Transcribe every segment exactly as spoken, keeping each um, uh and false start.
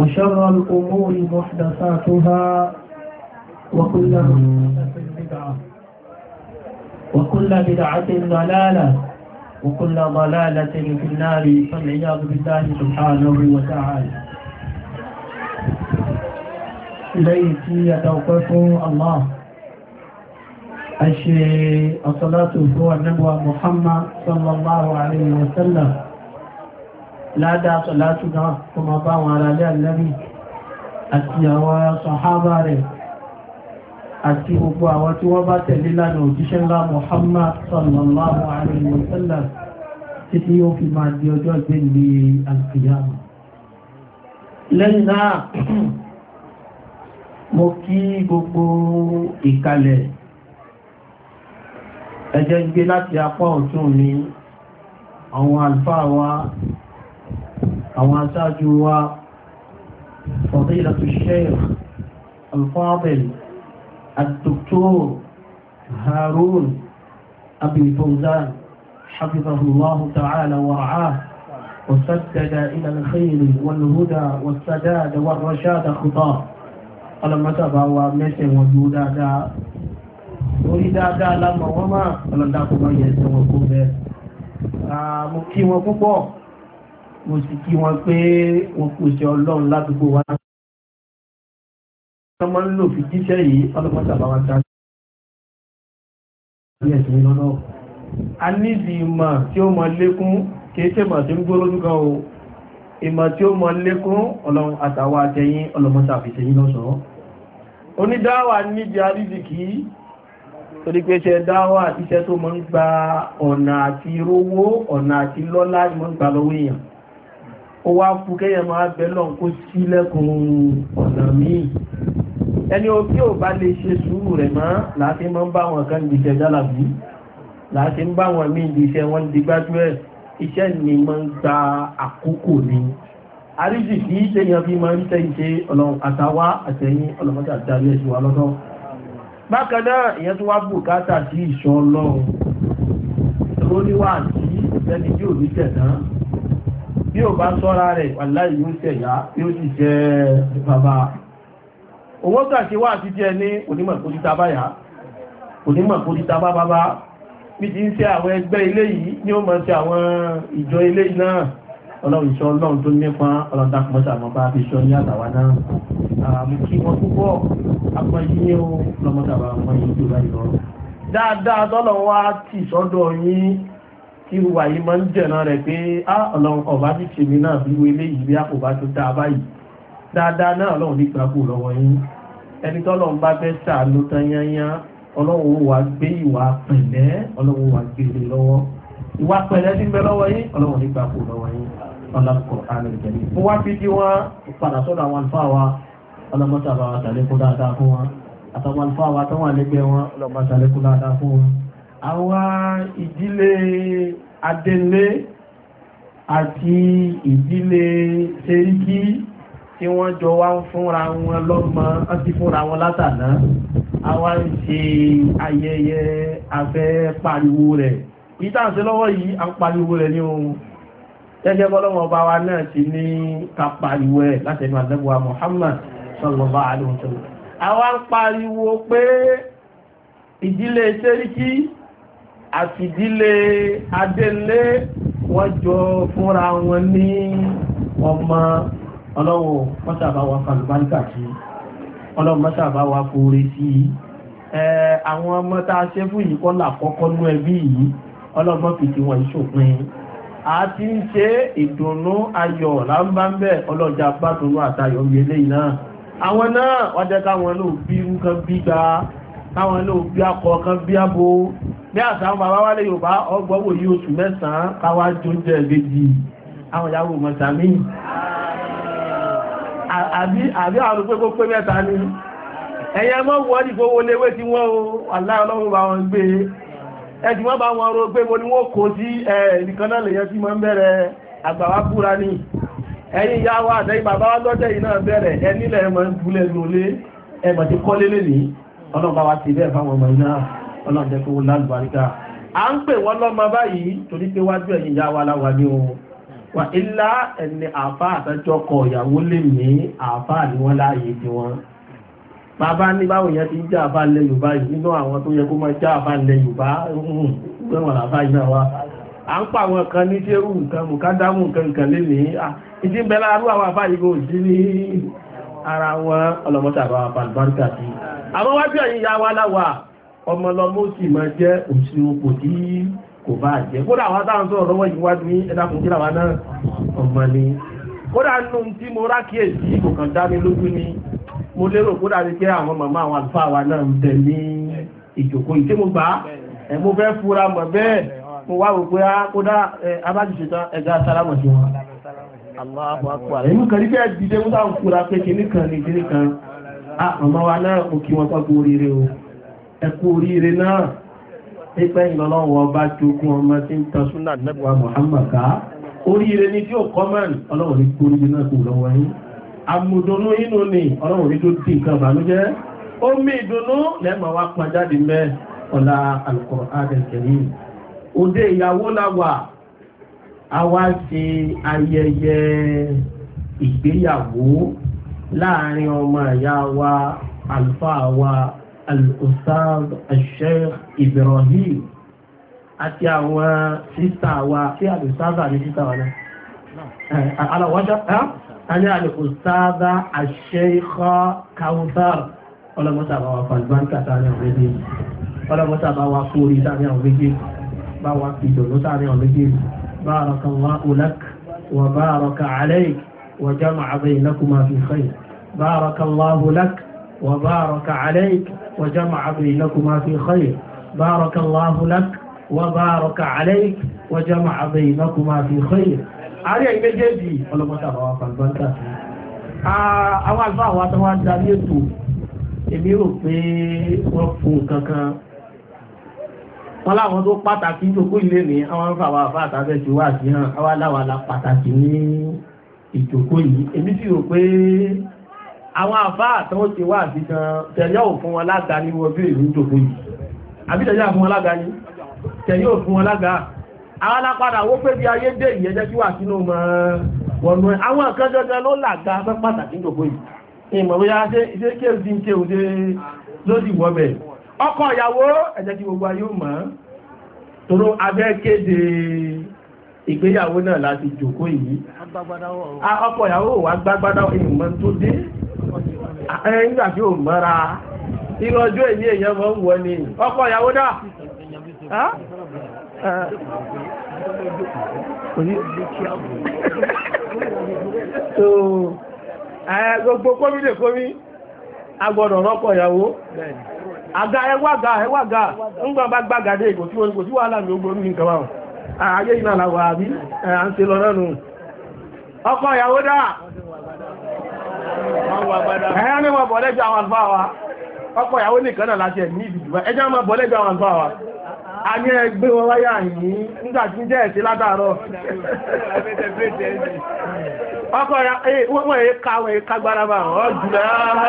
وشر الأمور محدثاتها وكل محدثة بدعة وكل بدعة ضلالة وكل ضلالة في النار فالعياذ بالله سبحانه وتعالى. إليتي يتوقف الله أشي الصلاة هو النبوة محمد صلى الله عليه وسلم لا دا صلاتنا كما باو على النبي أتي وصحابة أتي أبوا وتوبة لله وتشن محمد صلى الله عليه وسلم تتيو في مادي وجود بالقيامة لنا موكي gbogbo ìkàlẹ̀ ẹjẹ́ gbé láti apá ọ̀tún ní àwọn àlùfáà wa àwọn aṣáájú wa fadilatu Sheikh al-Fadil الدكتور هارون أبي فوزان حفظه الله تعالى ورعاه وسدد إلى الخير والهدى والسداد والرشاد خطاه ألم تبع ومسي وجودا دا وريدا دا لما وما ألم داكو ما يسوى كوبه مكي وكوبو مسكي وكي وكوشي الله لا تبوا ọmọ ń lò fi jíṣẹ́ yìí ọlọ́pàá bá wá dájú ní ẹ̀sìn lọ́nà. A nídi ìmọ̀ tí ó mọ lékún kìí ṣe mọ̀ tí ń gbó lójú kan o. Ìmọ̀ tí ó mọ lékún ọlọ́run àtàwà àtẹ̀yìn ọlọ́mọta àfìṣẹ́ yìí lọ́sọ̀ọ́. Onídáwà níbi àrídìkì torí pé ṣe dáwà iṣẹ́ tó mọ́ ń gba ọ̀nà àti rówó ọ̀nà àti lọ́lá mọ́ ń gba lọ́wọ́ èèyàn. Ó wá fún kéèyàn máa bẹ́lọ̀ kó sílẹ̀kùn ọ̀nà míì. Ẹni o tí ò bá lè ṣe sùúrù rẹ̀ máa láti mọ́ ń bá wọn kan ìdíṣẹ́ jálàbí láti ń bá wọn mí ìdíṣẹ́ wọn di gbájú ẹ̀ iṣẹ́ ni mọ́ ń gba àkókò ní àríjì kí tẹ́yàn fi máa ń tẹ́ iṣẹ́ ọlọ́run àtàwà àtẹ̀yìn ọlọ́mọdé àdáyé ẹ̀ṣù wa lọ́dọ́. Bákan náà ìyẹn tó wá bùkátà sí ìṣọ́ ọlọ́run tó níwà sí ẹni tí ò ní tẹ̀tán bí ò bá sọ́ra rẹ̀ wàláhì yóò tẹ̀yà yóò sì jẹ́ bàbá owó tàṣí wà tí jẹ́ ní onímọ̀ kó títà báyá onímọ̀ kó títà bá bábá bí ti ń ṣe àwọn ẹgbẹ́ ilé yìí ní ó mọ̀ sí àwọn ìjọ ilé náà ọlọ́run ìṣọ́ ọlọ́run tó nípa ọlọ́dàkùnmọ́sà mọ́ bá fi ṣọ́ ní àtàwà náà àmì kí wọ́n púpọ̀ apọ̀ yíyé o lọ́mọ́sàbà wọn yìí tó báyìí lọ dáadáa tọ́lọ̀ wá tì sọ́dọ̀ yín tí wà yìí máa ń jẹ̀nà rẹ̀ pé á ọlọ́run ọba ti ṣèmi náà bí wo ilé yìí bí àpò bá tó dáa báyìí dáadáa náà ọlọ́run ní gbàgbó lọ́wọ́ yín ẹni tọ́lọ́run bá fẹ́ ṣàánú tán yányá ọlọ́run wà gbé ìwà pẹ̀lẹ́ ọlọ́run wà gbèrè lọ́wọ́ ìwà pẹ̀lẹ́ tí ń bẹ lọ́wọ́ yín ọlọ́run ní gbàgbó lọ́wọ́ yín ọlọ́pọ̀ alẹ́gbẹ̀rẹ̀ fún wá fi dí wọ́n padà sọ́dọ̀ àwọn àlùfáà wa ọlọ́mọ́sàbà àtàlékún dáadáa fún wọn àtàwọn àlùfáà wa tó wà lẹ́gbẹ̀ẹ́ wọn ọlọ́mọ́sàlékún dáadáa fún wọn àwọn ìdílé adélé àti ìdílé Sẹ́ríkí tí wọ́n jọ wá ń fúnra wọn lọ́mọ àti fúnra wọn látàná àwọn ń ṣe ayẹyẹ afẹ́ pariwo rẹ̀ ìtànṣe lọ́wọ́ yìí à ń pariwo rẹ̀ ní ohun gẹ́gẹ́ bọ́lọ́wọ́ bá wa náà ti ní ká pariwo ẹ̀ látẹnu àdẹ́gbà Muhammad sallallahu alaihi wasallam àwọn ń pariwo pé ìdílé Sẹ́ríkí àti ìdílé Adélé wọ́n jọ fúnra wọn ní ọmọ ọlọ́wọ́ mọ́sàbá wa falùbáríkà sí ọlọ́wọ́ mọ́sàbá wa fòrè sí àwọn ọmọ tá a ṣe fún yìí kọ́ làkọ́kọ́ nú ẹbí yìí ọlọ́wọ́ fi ti wọ́n ìṣòpin a ti ń ṣe ìdùnnú ayọ̀ lámbámbẹ̀ ọlọ́jà gbádùnú àtayọ̀ ilé náà àwọn náà wọ́n jẹ́ káwọn ló bí irú kan bí gba káwọn ló bí akọ kan bí abo bí àtàwọn bàbá wálé Yorùbá ọgbọ́wò yí oṣù mẹ́sàn-án káwá jóúnjẹ ìbejì àwọn ìyàwó mọ̀sàmí àbí àbí àwọn pé kó pé mẹ́ta ní ẹ̀yẹ mọ́ wọ́n ní gbówó léwé tí wọ́n o aláì ọlọ́run bá wọn gbé ẹ̀dì wọ́n bá wọn ro pé mo ní wọ́n kò sí ẹ̀ẹ̀nìkan náà lè yẹ tí mọ́ ń bẹ̀rẹ̀ àgbàwá búra ní ẹ̀yìn ìyá wa àtẹ́yìn bàbá wá lọ́jẹ́ yìí náà bẹ̀rẹ̀ ẹnílẹ̀ ẹmọ ìbúlẹ̀ lólé ẹmọ ti kọ́lé lè ní ọlọ́run bá wa ti bẹ́ẹ̀ fáwọn ọmọ iná ọlọ́run jẹ́ kó lálùbáríkà à ń pè wọ́n lọ́mọ báyìí torí pé wájú ẹ̀yìn ìyá wa láwa ní ohun wà ilá ẹni àfá àtẹ́jọ́kọ̀ ìyàwó lè ní àfá ní wọ́n láàyè tí wọ́n bàbá ní báwo yẹn ti jẹ́ àfá ilẹ̀ Yorùbá yìí nínú àwọn tó yẹ kó máa jẹ́ àfá ilẹ̀ Yorùbá gbẹ̀wọ̀n àfá yìí náà wá à ń pa àwọn kan ní ṣérù nǹkan mùkádámù nǹkan nǹkan lè ní ìdí ń bẹ láàrú àwọn àfá yìí kò sí ní ara wọn ọlọ́mọ́sàbà àbàlùbáríkà sí àwọn wájú ẹ̀yìn ya wa láwà ọmọlọmọ sì máa jẹ́ òṣìṣẹ́ tí kò bá jẹ́ kódà àwọn táwọn sọ̀rọ̀ lọ́wọ́ ìwádìí ní ẹ̀dàkùn kí làwọn náà ọmọ ni kódà nínú tí mo rákìyèsí kò kàn dá mi lójú ni mo lérò kódà ní pé àwọn màmá àwọn àlùfáà wa náà ń tẹ̀ ní ìjòkó ìté mo gbà ẹ̀ mo fẹ́ fura mọ̀ bẹ́ẹ̀ mo wá wò pé kódà abájúṣe tán ẹja sálámọ̀ sí wọn. èmi kàn ní fẹ́ dìde mo sáà ń fura pé kinní kan ní kinní kan màmá wa náà mo kí wọn pàgbó oríire o ẹ kú oríire náà nígbẹ́ ìlọ́lọ́wọ́ bá jókún ọmọ tí ń tan súnà nẹ́bùwà Muhammad ká oríire ní tí ó kọ́mọ̀n ọlọ́wọ́ ní kó oríire náà kò lọ́wọ́ yín àmùdùnú inú ni ọlọ́wọ́ ní tó dì nǹkan ìbànújẹ́ omi ìdùnnú lẹ́mọ̀ wá pọn jáde mẹ́ ọ̀la Al-Qur'an al-Karim òde ìyàwó láwà a wá ṣe ayẹyẹ ìgbéyàwó láàrin ọmọ ìyá wa àlùfáà wa al-Ustaz al-Sheikh Ibrahim àti àwọn sísà wa tí al-Ustaza ní sísà wa náà aláwọ́ṣá a ní al-Ustaz al-Sheikh Kawthar ọlọ́mọ́sàbá wa falbanka tààrí àwọn méjì ọlọ́mọ́sàbá wa kórí tààrí àwọn méjì bá wa fìdòló tààrí àwọn méjì barakallahu lak wa baraka alayk wa jama'a baynakuma fi khayr barakallahu lak وبارك عليك وجمع بينكما في خير بارك الله لك وبارك عليك وجمع بينكما في خير àrí ẹ̀yìn méjèèjì ọlọ́mọ́sàbà wà fàlbáńkà sí àwọn àlfà àwọn àtàwọn àdárí ètò èmi rò pé wọ́n fún kankan wọ́n láwọn tó pàtàkì ìjókòó ilé ní àwọn àlfà àwọn àfà àtàbẹ̀ tí wà sí hàn àwọn aláwàlá pàtàkì ní ìjókòó yìí èmi sì rò pé àwọn àfáà tó ti wà sí kan tẹ̀yẹ́ ò fún wọn lága ní wọ́n bí ìlú jòkó yìí àbí tẹ̀yẹ́ fún wọn lága ní tẹ̀yẹ́ ò fún wọn lága àwọn alápadà wó pé bí ayé dé ìyẹjẹ́ tí wà sínú mọ́ wọnú ẹ̀ àwọn nǹkan jọjọ ló làga fẹ́ pàtàkì jòkó yìí ìmọ̀ bóyá ṣe kéèdì kéèdè lódì wọ́bẹ̀ ọkọ ìyàwó ẹ̀jẹ̀ tí gbogbo ayé mọ̀ tóró abẹ́ kéde ìgbéyàwó náà láti jòkó yìí ọkọ ìyàwó wà gbágbádá ìmọ̀ tó dé ẹ̀yìngbà tí ó mọ́ra ìrọ̀jọ́ èyí èyàn mọ́ ń wọ ní ọkọ ìyàwó náà gbogbo kómìnà kómí agbọ́dọ̀ rọ́pọ̀ ìyàwó àga ẹwàgà ẹwàgà ńgbà bá gbàgàdé ìkò tí wà láàrin ogbó ní nǹkan báwọn ayé ìnà àlàwà àbí à ń ṣe lọ náà nù ọkọ ìyàwó dáa ẹ̀yà ní wọ́n bọ̀lẹ́jọ́ àwọn àlùfáà wa ọkọ ìyàwó nìkan náà láti ẹ̀ ní ìdìbò ẹjá máa bọ̀lẹ́jọ́ àwọn àlùfáà wa a ní ẹgbẹ́ wọn wáyà yìí nígbà tí ń jẹ́ ẹ̀sí látàárọ̀ ọkọ wọ́n èé káwọ̀ èé kágbára bá wọ́n jùlẹ̀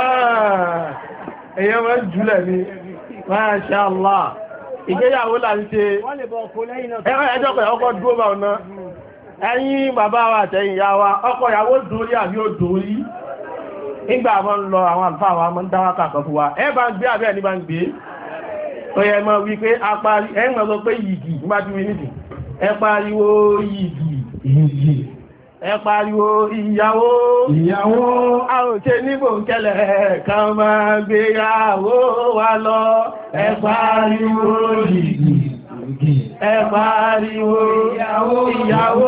èyàn wọ́n jùlẹ̀ ní Masha Allah ìgbéyàwó là ń ṣe ẹjọ́ pẹ̀ ọkọ dúró bá ọ̀nà ẹ̀yin bàbá wa àtẹ̀yìn ìyá wa ọkọ ìyàwó dórí àbí ó dórí nígbà wọn lọ àwọn àlùfáà wa mọ́ ń dáwà kàkọ́ fún wa ẹ bá ń gbé àbẹ́ ẹni bá ń gbé ó yẹ mọ́ wípé apárí ẹ ń lọ pé yìgì nígbà tí wí nìdí ẹ pariwo yìgì yìgì ẹ pariwo ìyàwó ìyàwó a ò ṣe níbò kẹlẹ̀ kan máa gbéyàwó wa lọ ẹ pariwo yìgì ẹ pariwo ìyàwó ìyàwó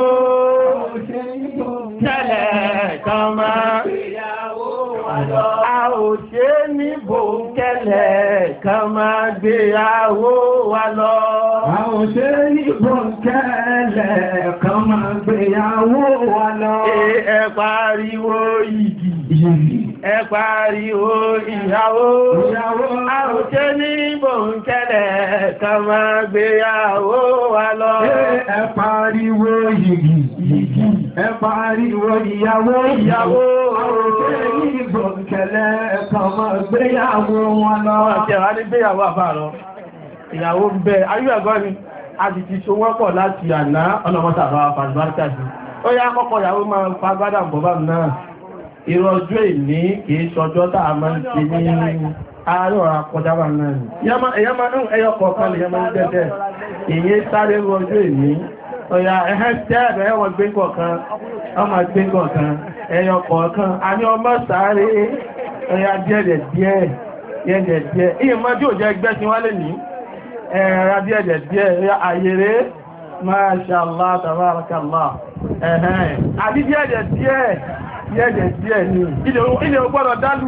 kẹlẹ̀ kan máa gbéyàwó wa lọ a ò ṣe níbò kẹlẹ̀ kan máa gbéyàwó wa lọ a ò ṣe níbò kẹlẹ̀ kan máa gbéyàwó wa lọ ẹ pariwo yìgì ẹ pariwo ìyàwó a ò ṣe níbò kẹlẹ̀ kan máa gbéyàwó wa lọ ẹ pariwo yìgì ẹ pariwo ìyàwó ìyàwó a ò ṣe níbò kẹlẹ̀ kan máa gbéyàwó wọn lọ àti ẹ̀wà ní gbéyàwó àfáàrọ ìyàwó ń bẹ ayú ẹ̀gọ́ ni a ti ti so wọ́pọ̀ láti àná ọlọ́mọ́sàbá fàlbárkà sí ó yá kọ́kọ́ ìyàwó máa fa gbádà bọ́bá náà irú ọjọ́ ìní kìí ṣọjọ́ tá a máa ń ṣe ní ààrẹ ọ̀rọ̀ akọjábà náà ni èyàn máa ń ẹyọ kọ̀ọ̀kan lè yẹn máa ń dẹ́dẹ́ èyí sáré irú ọjọ́ ìní ọ̀yà ẹ̀hẹ́ tẹ́ẹ̀bẹ̀ ẹwọ̀n gbé kọ̀ọ̀kan ọmọ gbé kọ̀ọ̀kan ẹyọ kọ̀ọ̀kan a ní ọmọ sáré ọ̀yà díẹ̀dẹ̀ díẹ̀ díẹ̀dẹ̀ díẹ̀ ìyẹn máa tí ò jẹ́ ẹgbẹ́ tí wọ́n lè ní ẹ̀rọ díẹ̀dẹ̀ díẹ̀ ayèrè Masha Allah tabarakallah ẹ̀hẹ́n àbí díẹ̀dẹ̀ díẹ̀ díẹ̀dẹ̀ díẹ̀ ni ilẹ̀ ọgbọ́dọ̀ dálù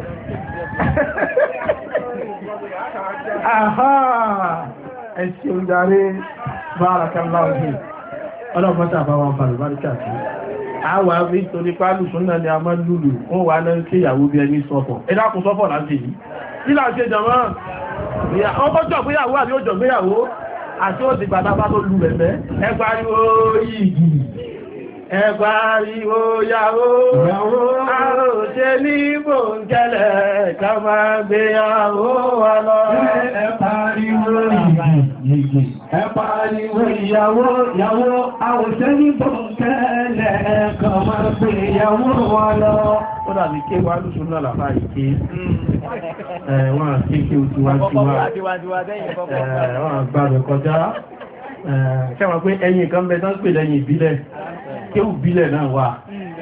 àhá ẹ̀ṣẹ́ òjàrí barakallahu fi ọlọ́pọ̀ta àbáwà fàlùbáríkà sí àwà rí torí pálù súnnà ni a máa lùlù wọ́n wà náà kí ìyàwó bí ẹni sọ́fọ̀ ẹ̀dàkùn sọ́fọ̀ láti yìí kí láti jọmọ́ ọkọ̀jọ̀ gbéyàwó àbí ó jọ gbéyàwó àti ó ti gbàdábá tó lù rẹ̀ ẹgbàríwó yìí ẹgbàríwó yàwó àròṣe ní bòńkẹ́lẹ̀ ká máa gbéyàwó wà lọ ẹgbàríwó yìí ẹgbàríwó yàwó yàwó àròṣe ní bòńkẹ́lẹ̀ ká máa gbéyàwó wà lọ. Ó dàbí ké wá lóṣù náà làfá ìké wọ́n àti ké ojú wá sí wá wọ́n àgbàrẹ̀ kọjá ṣẹ́wọ̀n pé ẹ̀yìn kan bẹ tán pè lẹ́yìn ìbílẹ̀ kéwù bílẹ̀ náà wà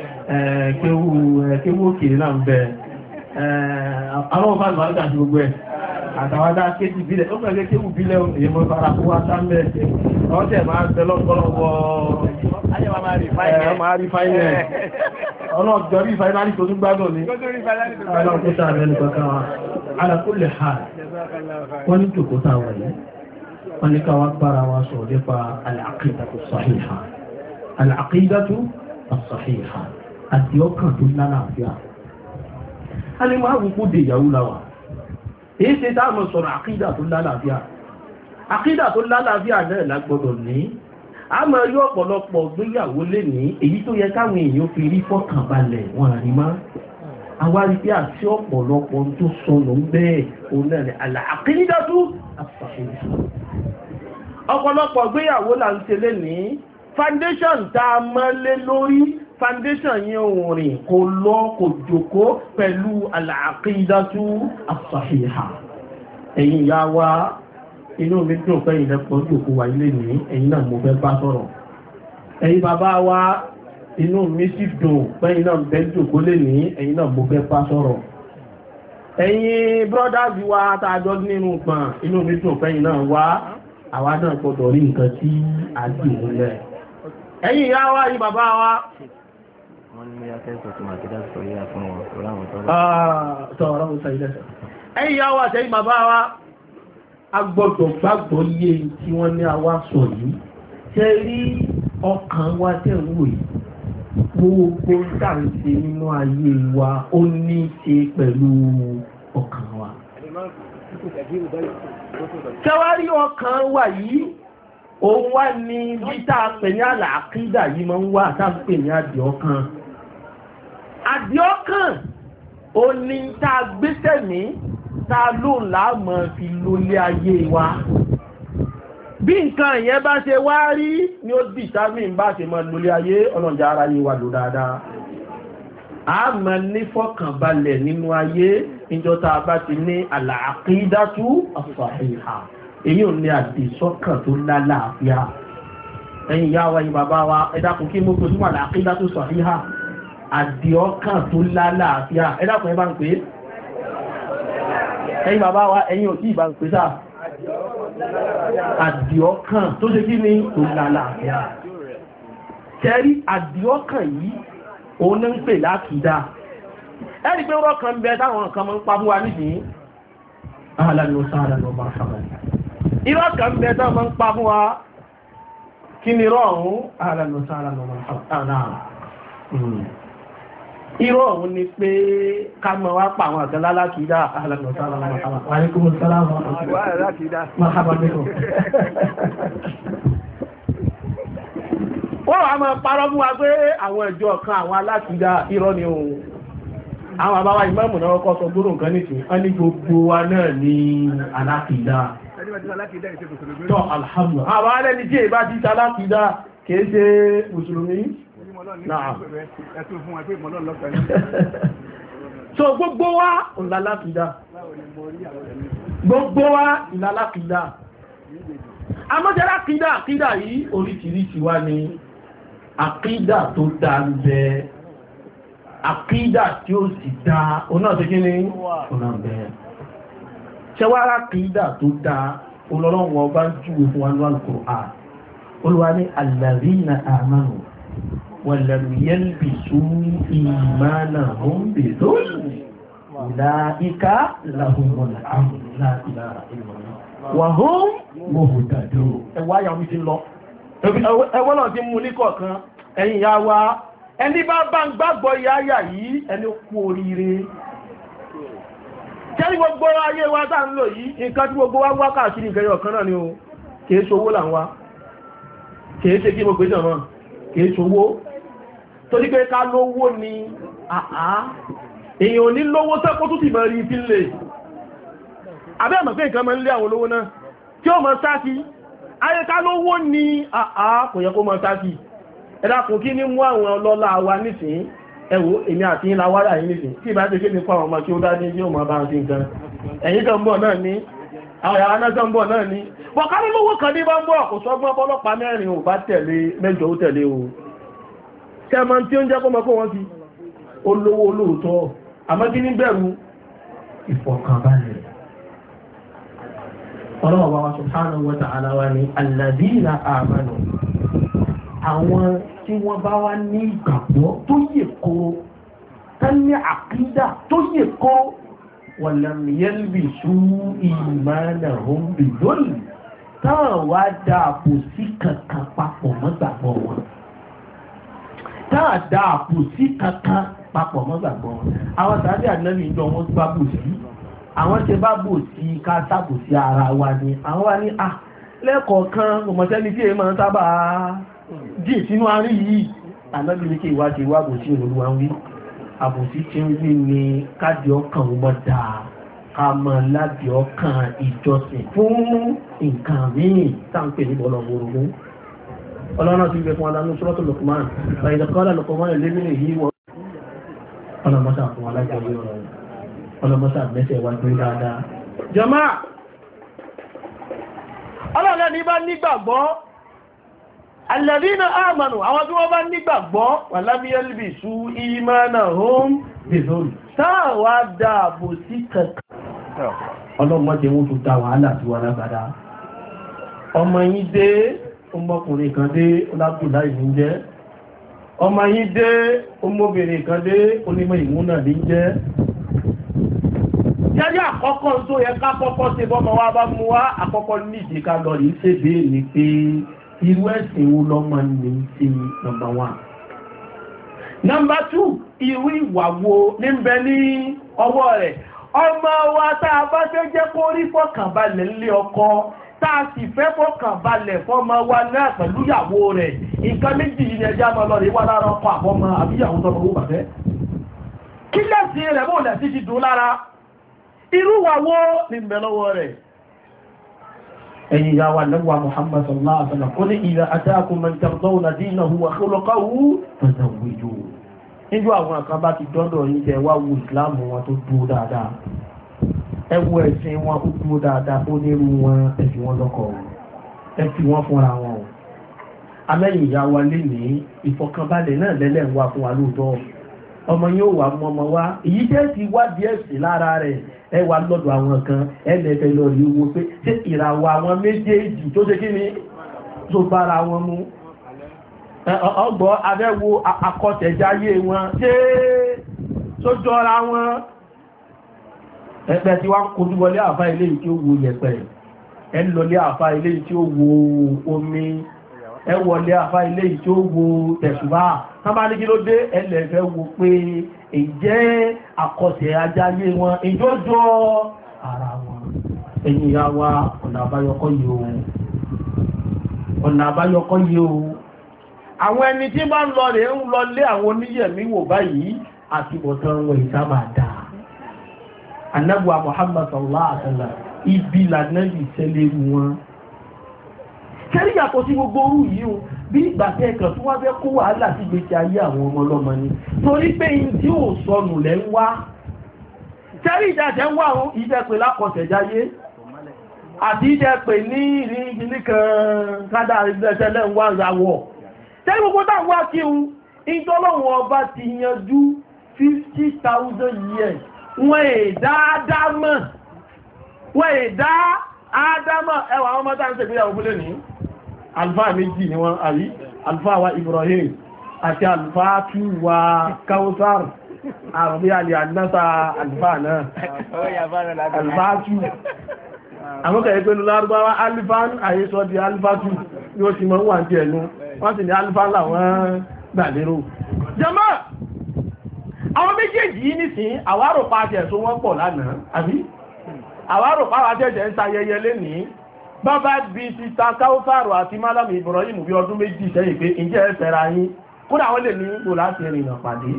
kéwù òkèrè náà ń bẹ àwọn ọmọ àgbà àti gbogbo ẹ̀ àtàwádá kéjì bílẹ̀ ó pẹ̀lú kéwù bílẹ̀ èyí mọ́ fara kó wá sáńbẹ̀ ọ̀tẹ̀ máa ń bẹ lọ́pọ̀lọpọ̀ máa rí fáìlẹ̀ ọlọ́jọ́ rí fáìlẹ̀ tó tún gbádùn ní ọlọ́pọ̀ta àbẹ́lẹ̀ kankan wa ala kulli hal wọ́n ní jòkótà wà yìí wọ́n ní káwà gbára wa sọ nípa al-aqidatu as-sahiha al-aqidatu as-sahiha àti ọkàn tó lálàáfíà a lè máa wùkú dè ìyàwó láwà èyí ṣe táàmù sọ̀rọ̀ àkídà tó lálàáfíà àkídà tó lálàáfíà náà lágbọ́dọ̀ ní a máa yọ ọ̀pọ̀lọpọ̀ gbéyàwó lè ní èyí tó yẹ káwọn èèyàn fi rí fọ́kànbalẹ̀ wọn àrí má àwárí pé àti ọ̀pọ̀lọpọ̀ tó sọnù bẹ́ẹ̀ òun náà ni al-aqidatu as-sahiha ọ̀pọ̀lọpọ̀ gbéyàwó là ń ṣe lé ní foundation tá a mọ́ lé lórí foundation yẹn òrìn kò lọ kò jòkó pẹ̀lú al-aqidatu as-sahiha ẹ̀yin ìyá wa inú mi dùn pé ìlẹ́pọ̀ jòkó wà ilé ní ẹ̀yin náà mo fẹ́ bá sọ̀rọ̀ ẹ̀yin bàbá wa inú mi sì dùn pé ẹ̀yin náà bẹ́ jòkó lé ní ẹ̀yin náà mo fẹ́ bá sọ̀rọ̀ ẹ̀yin brothers wa tààjọ́ nínú pọ̀n inú mi dùn pé ẹ̀yin náà wá àwa náà gbọ́dọ̀ rí nǹkan tí a dì múlẹ̀ ẹ̀yin ìyá wa yìí bàbá wa wọ́n ní mẹ́yà kẹ́sọ̀ tó máa kẹ́dá sọ yíya fún wọn tó ráwọn tọ́rọ ẹ̀yin ìyá wa àtẹ́yìn bàbá wa a gbọ́dọ̀ gbàgbọ́ yé tí wọ́n ní àwa sọ yìí tẹ́ rí ọkàn wa tẹ́ ń wò yìí gbogbo dáǹtì nínú ayé wa ó ní ṣe pẹ̀lú ọkàn wa tẹ́wárí ọkàn wa yìí òun wá ní bí tá a pè ní àlàákídà yìí máa ń wá tá a pè ní àdìọ́kàn àdìọ́kàn ó ní tá a gbéṣẹ́ ní tá a lò láàmọ́ fi lólé ayé wa bí nǹkan ìyẹn bá ṣe wá rí ní ó dì sáàmì bá ṣe mọ́ lólé ayé ọlọ́njà ara yé wa lò dáadáa a mọ́ ní fọ́kànbalẹ̀ nínú ayé níjọ́ta bá ti ní al-aqidatu as-sahiha èyí ò ní àdìsọ́kàn tó lálàáfíà ẹ̀yin ìyá wa yìí bàbá wa ẹ dákun kí mo pè fún al-aqidatu as-sahiha àdìọ́kàn tó lálàáfíà ẹ dákun ẹ bá ń pè ẹ̀yin bàbá wa ẹ̀yin ò tí ì bá ń pè sáà àdìọ́kàn tó ṣe kí ni tó lálàáfíà tẹ́rí àdìọ́kàn yìí òun ní ń pè lákìdá ẹni pé rọ́ kan bẹ táwọn nǹkan mọ́ ń pa fún wa nídìí ahlan wa sahlan wa marhaban irọ́ kan bẹ táwọn mọ́ ń pa fún wa kí ni rọ́ ọ̀hún ahlan wa sahlan wa marhaban irọ́ ọ̀hún ni pé ká mọ́ wá pa àwọn àgbẹ̀ lálákìdá ahlan wa sahlan wa marhaban wa alaikumus salam wa marhaban bikum wọ́n wà máa parọ́ fún wa pé àwọn ìjọ kan àwọn alákìdá irọ́ ni ohun àwọn àbáwá ìmáàmù náà kọ́ sọ gbóró nǹkan nìtì wọ́n ní gbogbo wa náà ní alákìdá tọ́ alhamdulillah àwọn alẹ́ni tí èbá ti ta alákìdá kìí ṣe mùsùlùmí náà so gbogbo wa ìlàlákìdá gbogbo wa ìlàlákìdá àmọ́jẹ́rá kìdá kìdá yìí oríṣiríṣi wá ní àkídà tó dá ń bẹ àkídà tí ó sì dá ọ̀nà tó kí ní ọ̀nà bẹ ṣẹwàrá kìdá tó dá olọ́lọ́wọ́ bá ń júwe fún wa ní Al-Qur'an olúwa ní alladhina amanu walam yalbisu imanahum bizulmin ulaika lahumul amnu la ilaha illallah wa hum muhtadun. ẹwà yà mí ti lọ ẹwọ́n náà ti mú ní kọ̀ọ̀kan ẹ̀yìn ya wa ẹni bá bá ń gbàgbọ́ ìyáyà yìí ẹni kú oríire kẹ́rí gbogbo ayé wa tá ń lò yìí nǹkan tí gbogbo wa ń wá káàkiri nǹkan ọ̀kan náà ni o kìí ṣowó là ń wá kìí ṣe kí mo pèsè ọ̀nà kìí ṣowó torí pé ká lówó ni àá èèyàn ò ní lówó tẹ́kọ́ tó ti bẹ̀rẹ̀ ìfín lè abẹ́ àmọ̀ pé nǹkan máa ń lé àwọn olówó náà tí ó mọ̀ sáàkì ayé ká lówó ni àá kò yẹ kó mọ̀ sáàkì ẹ̀dàkùn kí ní mú àwọn ọlọ́lá wa nísìn ẹwò èmi àti ìlà wáyà yìí nìsìn tí ìbá tẹ́ kí ní fún àwọn ọmọ tí ó dá ní yóò máa bá ń sí nǹkan ẹ̀yìn kan bọ̀ náà ní àwọn ìyàwó náà kan bọ̀ náà ní bọ̀kálí lówó kan ní bá ń bọ̀ kò sọ́gbọ́n ọlọ́pàá mẹ́rin ò bá tẹ̀lé mẹ́jọ ó tẹ̀lé o tẹ́mọ tí ó ń jẹ́ kó mọ́ kó wọ́n fi olówó olóòótọ́ àmọ́ kí ní bẹ̀rù ìfọ̀kànbalẹ̀ ọlọ́wọ́ wa subhanahu wa ta'ala wa ni alladhina amanu àwọn tí wọ́n bá wá ní ìgbàgbọ́ tó yè kóró tán ní àkídà tó yè kóró walam yalbisu imanahum bizulm táwọn wá dáàbò sí kankan papọ̀ mọ́gbàgbọ́ wọn táà dáàbò sí kankan papọ̀ mọ́gbàgbọ́ wọn àwọn tàbí ànábì ìjọ wọn bá bò sí àwọn tẹ bá bò sí ká sábò sí ara wa ni àwọn wá ní à lẹ́kọ̀ọ̀kan ọmọdéni tí èèmọ̀ sábà dì sínú àárín yìí ànábì ní kí ìwádìí wà bò sí olúwa ń wí àbòsí tí ń wí ní káàdì ọkàn wọn dáa ká mọ láti ọkàn ìjọsìn fún nǹkan míì táǹpẹ̀ ní bọ́lọ̀gbọ̀rọ̀gbọ̀ ọlọ́run ti gbé fún adánú Suratul Luqman ìdàkọ́lá Luqman lébìnrin yìí wọ́n ọlọ́mọ́sà fún alájọ́lé ọ̀rọ̀ ọlọ́mọ́sà mẹ́sẹ̀ wá gbé dáadáa jàmá ọlọ́run ní bá nígbàgbọ́ alladhina amanu àwọn tí wọ́n bá nígbàgbọ́ walam yalbisu imanahum bizulm táwà dáàbò sí kankan ọlọ́mọdé wọ́n tó dá wàhálà tí wọ́n lágbàdá ọmọ yìí dé ọmọkùnrin kan dé ọlábùlá ìlú jẹ́ ọmọ yìí dé ọmọbìnrin kan dé onímọ̀ ìmúnà ní jẹ́ jẹ́jẹ́ àkọ́kọ́ tó yẹ ká kọ́kọ́ ṣe bọ́mọ wá bá mú wá àkọ́kọ́ nídìí ká lọ rí ṣe béèrè pé irú ẹ̀sìn wo lọ́mọ ní sí number one number two irú ìwà wo ní bẹ ní ọwọ́ rẹ̀ ọmọ wa tá a bá fẹ́ jẹ́ kó rí fọkànbalẹ̀ nílé ọkọ tá a sì fẹ́ fọkànbalẹ̀ fọmọ wa náà pẹ̀lú ìyàwó rẹ̀ nǹkan méjì yìí ni ẹjẹ́ máa lọ rí wá lára ọkọ àbọ́mọ àbíyàwó tọmọ owó bàbẹ́ kí lẹ́sìn rẹ̀ bó lẹ̀ sí ti dùn lára irú wà wo ní bẹ lọ́wọ́ rẹ̀ ẹ̀yìn ìyá wa lẹ́wà Muhammad sallallahu alaihi wasallam ó ní idha ataakum man tardawna dinahu wa khuluquhu fazawwijuhu níjọ́ àwọn àkàbá ti dọ́dọ̀ yìí jẹ́ wá wo ìsìláàmù wọn tó dúró dáadáa ẹ wo ẹ̀sìn wọn ó dúró dáadáa ó nírú wọn ẹ fi wọn lọ́kọ ẹ fi wọn fúnra wọn amẹ́yìn ìyá wa lè ní ìfọkànbalẹ̀ náà lẹ́lẹ̀ ń wá fún wa lóòótọ́ ọmọ yóò wà mọ́ ọmọ wa èyí jẹ́ ti wá díẹ̀ sí lára rẹ̀ ẹ wà lọ́dọ̀ àwọn kan ẹ lẹ́fẹ̀ẹ́ lọ rí owó pé ṣé ìràwọ̀ àwọn méjèèjì tó ṣe kí ni tó bára wọn mú ọgbọ́ abẹ́wo akọ́tẹ̀jáyé wọn ṣé tó jọra wọn ẹgbẹ́ tí wá ń kojú wọlé àfá ilé tí ó wo yẹ̀pẹ̀ ẹ lọlé àfá ilé tí ó wo omi ẹ wọlé àfá ilé tí ó wo tẹ̀sùbá sábà ní kí ló dé ẹlẹ́fẹ́ wo pé ìjẹ́ akọ́tẹ̀jáyé wọn ìjọ́jọ́ ara wọn ẹ̀yìn ya wa ọ̀nà àbáyọkọ́ yìí o ọ̀nà àbáyọkọ́ yìí o àwọn ẹni tí bá ń lọ rẹ̀ ń lọ lé àwọn oníyẹ̀mí wò báyìí àti bọ̀tán wọn ìsábà dáa annabuwa Muhammad sallallahu alaihi wasallam ibi lànàbì tẹ́lẹ̀ wọn kẹ́rí yàtọ̀ sí gbogbo orú yìí o bí ìgbà tí ẹ̀kàn tí wọ́n fẹ́ kó wàhálà sí gbèsè ayé àwọn ọmọ ọlọ́mọ ni torí pé in tí ò sọnù lẹ́ ń wá tẹ́rí ìdájẹ́ ń wá àwọn ìjẹ́pẹ̀ lákọ̀ọ̀tẹ̀jáyé àti ìjẹ́pẹ̀ ní ìrìn kan kádà ìgbẹ́sẹ̀lẹ̀ ń wá ìràwọ̀ tẹ́rí gbogbo táwọn wá kí un ìjọlọ́wọ́ ọba ti yanjú fifty thousand years wọ́n èdá ádámọ̀ wọ́n èdá ádámọ̀ ẹwà àwọn ọmọ táwọn ṣègbéyàwó fúnlẹ̀ ní alfa méjì ni wọ́n àrí alfa wa Ibrahim àti alfa tú wa Kawthar àrùbí alì àdínásà alfa náà alfa tú àwọn kẹ̀yẹ́ pẹ̀lú lárúbáwá alifan àyíṣọ́ di alfa tú yóò ti mọ́ wà ní ẹnu wọ́n sì ní alfa láwọn gbàlérò jàmáà àwọn méjèèjì yìí nìsín àwárò pàtẹ̀ tó wọ́n pọ̀ lánàá àbí àwárò pàtẹ̀ ń sayẹyẹ lénìí bàbá bí títa Káúsàrù àti Málàmù Ibrahim bí ọdún méjì sẹ́yìn pé ìjẹ́ ẹ̀fẹ́ra yín kúrò àwọn lè ní ipò láti rìnà pàdé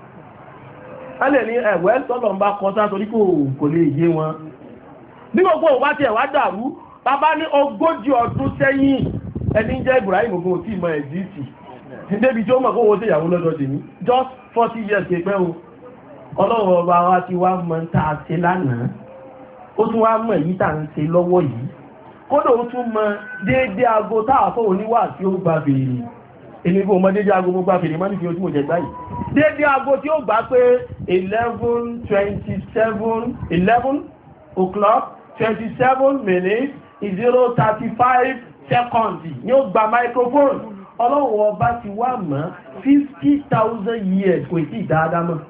a lè ní ẹ̀wẹ́ tọ́lọ̀ ń bá kọsá torí kò lè yé wọn bí gbogbo òwá tí ẹ̀wà dàrú bàbá ní ogójì ọdún sẹ́yìn ẹni jẹ́ Ibrahim ogun tí mọ̀ ẹ̀dìtì débi tí ó mọ̀ kówó sí ìyàwó lọ́dọ̀ dì ní just forty years pẹ́ o ọlọ́run ọba wa ti wá mọ̀ ń tàà ṣe lánàá ó tún wá mọ̀ èyí tà ń ṣe lọ́wọ́ yìí kódò ó tún mọ̀ déédé aago táà fọ́ oníwà tí ó gba fèrè èmi kò mọ̀ déédé aago mo gba fèrè mọ́ ní fi ojú mo jẹ gbáyìí déédé aago tí ó gbà pé eleven twenty seven eleven o'clock twenty seven minutes zero thirty five seconds ni ó gba microphone ọlọ́run ọba ti wá mọ́ fifty thousand years kò tí ìdáadáa mọ́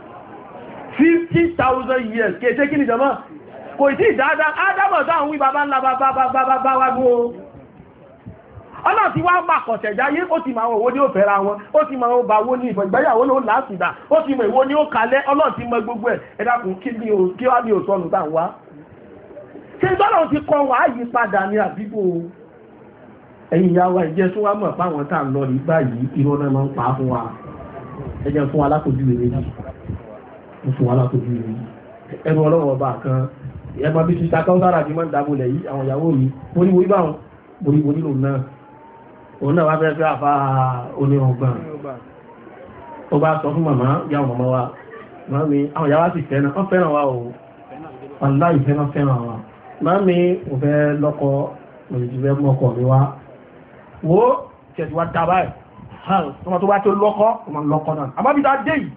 fifty thousand years kéèké kí ni jọmọ́ kò tí ìdáadáa ádámọ̀ dáhùn wí bàbá ńlá bàbá bàbá bá wá gbó ọlọ́run ti wá máa kọ̀ṣẹ̀jáyé ó ti máa owó ní ó fẹ́ra wọn ó ti máa bá owó ní ìfọ̀gbẹ́yàwó ní ó láàsìdá ó ti mọ̀ ìwó ní ó kalẹ̀ ọlọ́run ti mọ̀ gbogbo ẹ̀ ẹ dákun kí wá ní òsọ́nù tá wá ṣe tọ́lọ́run ti kọ́ wà yí padà ní àbíbò ẹ̀yìn ìyá wa ìjẹ́ tó wá mọ̀ páwọn tàà lọ rí báyìí irọ́ náà máa ń pa fún wa ẹjẹ́ fún alákòjú ìrẹ́ yìí fún alákòjú ìrẹ́ yìí ẹnu ọlọ́wọ́ ọba kan ẹgbọ́n bí títa Káúsàrù àti mọ́n dábòlẹ̀ yìí àwọn ìyàwó mi boríbo ibáwọn boríbo nílò náà òun náà wá fẹ́ fẹ́ àfá onírọ̀gbọ̀n ó bá sọ fún màmá yà màmá wa màmí àwọn ìyàwó sì fẹ́ràn wọ́n fẹ́ràn wa o aláì fẹ́ràn fẹ́ràn wa màmí ò fẹ́ lọ́kọ òjìjìfẹ́ mọ́kọ̀ mi wá wo tẹ̀sí wá dábà ẹ̀ ọmọ tó bá tó lọ́kọ́ ọmọ lọ́kọ́ náà àbábídá dé yìí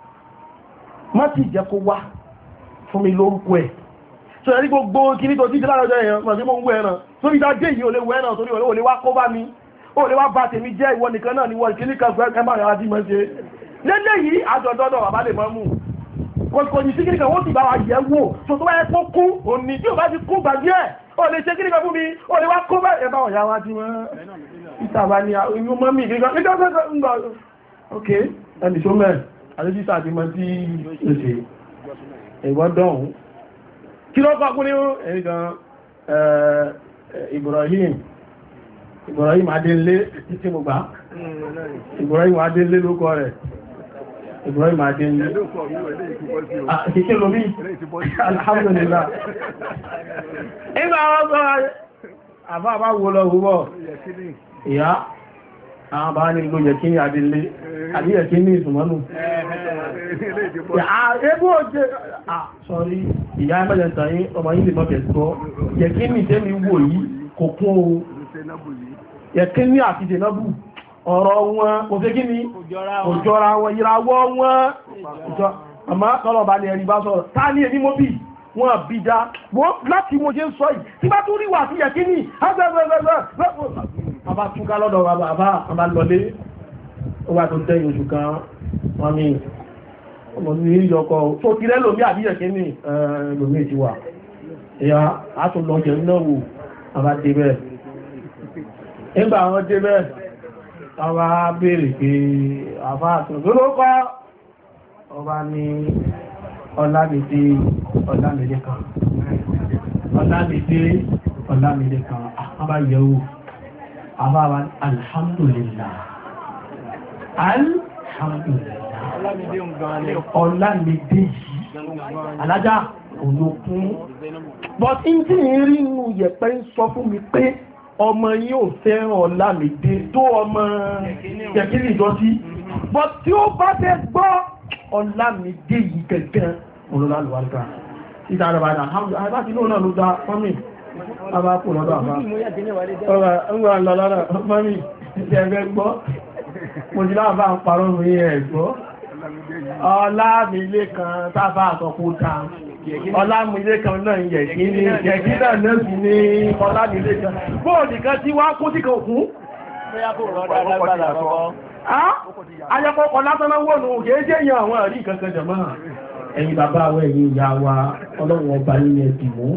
má ti jẹ́ kó wá fún mi lórúkọ ẹ̀ so ẹ̀rí gbogbo kìíní tó jíjẹ́ láàrọ̀jọ́ èèyàn mọ̀ sí mọ́ ń wẹ́ ẹ̀ràn tó bí dá dé yìí ò lè wẹ́ ẹ̀ràn torí ò lè wá kó bá mi ó lè wá bá tèmi jẹ́ ìwọ nìkan náà ni wọ́n kìíní kan fẹ́ ẹmà rẹ̀ adí mọ́ ṣe lélẹ́ yìí àjọ̀dọ́dọ̀ bàbá lè mọ́ mú kò ní sí kìíní kan wọ́n ti bá wa yẹ̀ wò tó tó wáyé kó kú òní tí ò bá ti kú gbàgbé ẹ̀ ó lè ṣe kìíní kan fún mi ó lè wá kó bá ẹ̀bá ọ̀yá wa ti wọ́n ìtàbà ni inú mọ́ mi gígan nígbà ok ẹni tó mẹ́ àlejítà ti mọ́ tí ó ṣe ìwọ́dọ̀hún kí ló kọ́ kún ní ẹnìkan Ibrahim Ibrahim Adélé títí mo gbá Ibrahim Adélé ló kọ́ rẹ̀ Ibrahim Adélé kíkẹ́ lórí alhamdulillah ìgbà àwọn ọgbọ́ àbá àbá wo lọ wúwọ́ ìyá àwọn bá ní ìlú yẹ̀kí ní Adélé àbí yẹ̀kí ní ìsùnmọ́nù ẹgbẹ́ òjé sọ́rí ìyá ẹgbẹ́jẹ̀ tàyí ọmọ yìí lè mọ́kẹ̀ gbọ́ yẹ̀kí ní ìtẹ́mi wò yìí kò kún o yẹ̀kí ní àti jẹ̀nàbù ọ̀rọ̀ wọn kò fẹ́ kí ni òjọra wọn ìràwọ̀ wọn àmá kọ́lọ̀ bá ní ẹni bá sọ̀rọ̀ tá ní ẹni mọ́ bí wọn bí dá láti mo jẹ́ sọ yìí tí bá tún rí wà sí yẹ̀kí ní àbá túnká lọ́dọ̀ bàbá àbá lọlé ó wà tó tẹ́yìn oṣù kan wọ́n ní ọmọ ní ìyọkọ̀ tó ti rẹ́ lòmí àbíyẹ̀kẹ́ ní lòmí ti wà ẹ̀yà àtúnlọ jẹ̀ náà wò àbá débẹ̀ nígbà àwọn débẹ̀ àwà béèrè pé àbá àtúnlọ́kọ́ ọba ní ọlámìdé ọlámìdé kan ọlámìdé ọlámìdé kan àbá yẹ̀wò àbáwá alhamdulillah alhamdulillah ọlámìdé yìí alájá olókún but in tí ní rí inú yẹ̀pẹ́ ń sọ fún mi pé ọmọ yín ò fẹ́ràn Ọlámídé tó ọmọ Yẹ̀kínì ìjọsí but tí ó bá fẹ́ gbọ́ Ọlámídé yìí gẹ́gẹ́ olóla lùwárìkà ìta rẹ̀ bàdà àbá tí lóòrùn náà ló dá fọ́mì àbá kò lọ́dọ̀ àbá ọ̀rọ̀ ń lọ lọ́dọ̀ fọ́mì ìṣẹ̀fẹ́ gbọ́ mo ti láàbá ń parọ́ mi ẹ̀ gbọ́ Ọlámídé kan tábà àtọ̀kú ta Ọlámídé kan náà yẹ̀kí ní yẹ̀kí náà náà sì ní Ọlámídé kan bóòdì kan tí wá kó tí kan òkú ayẹ́kọ́kọ́ lásánà wọ́nù gẹ́ẹ́jẹ́ yẹn àwọn àrí kankan jẹ̀mọ́ ẹ̀yin bàbá wa ẹ̀yin ìyá wa ọlọ́run ọba yìí ẹ̀ dì mú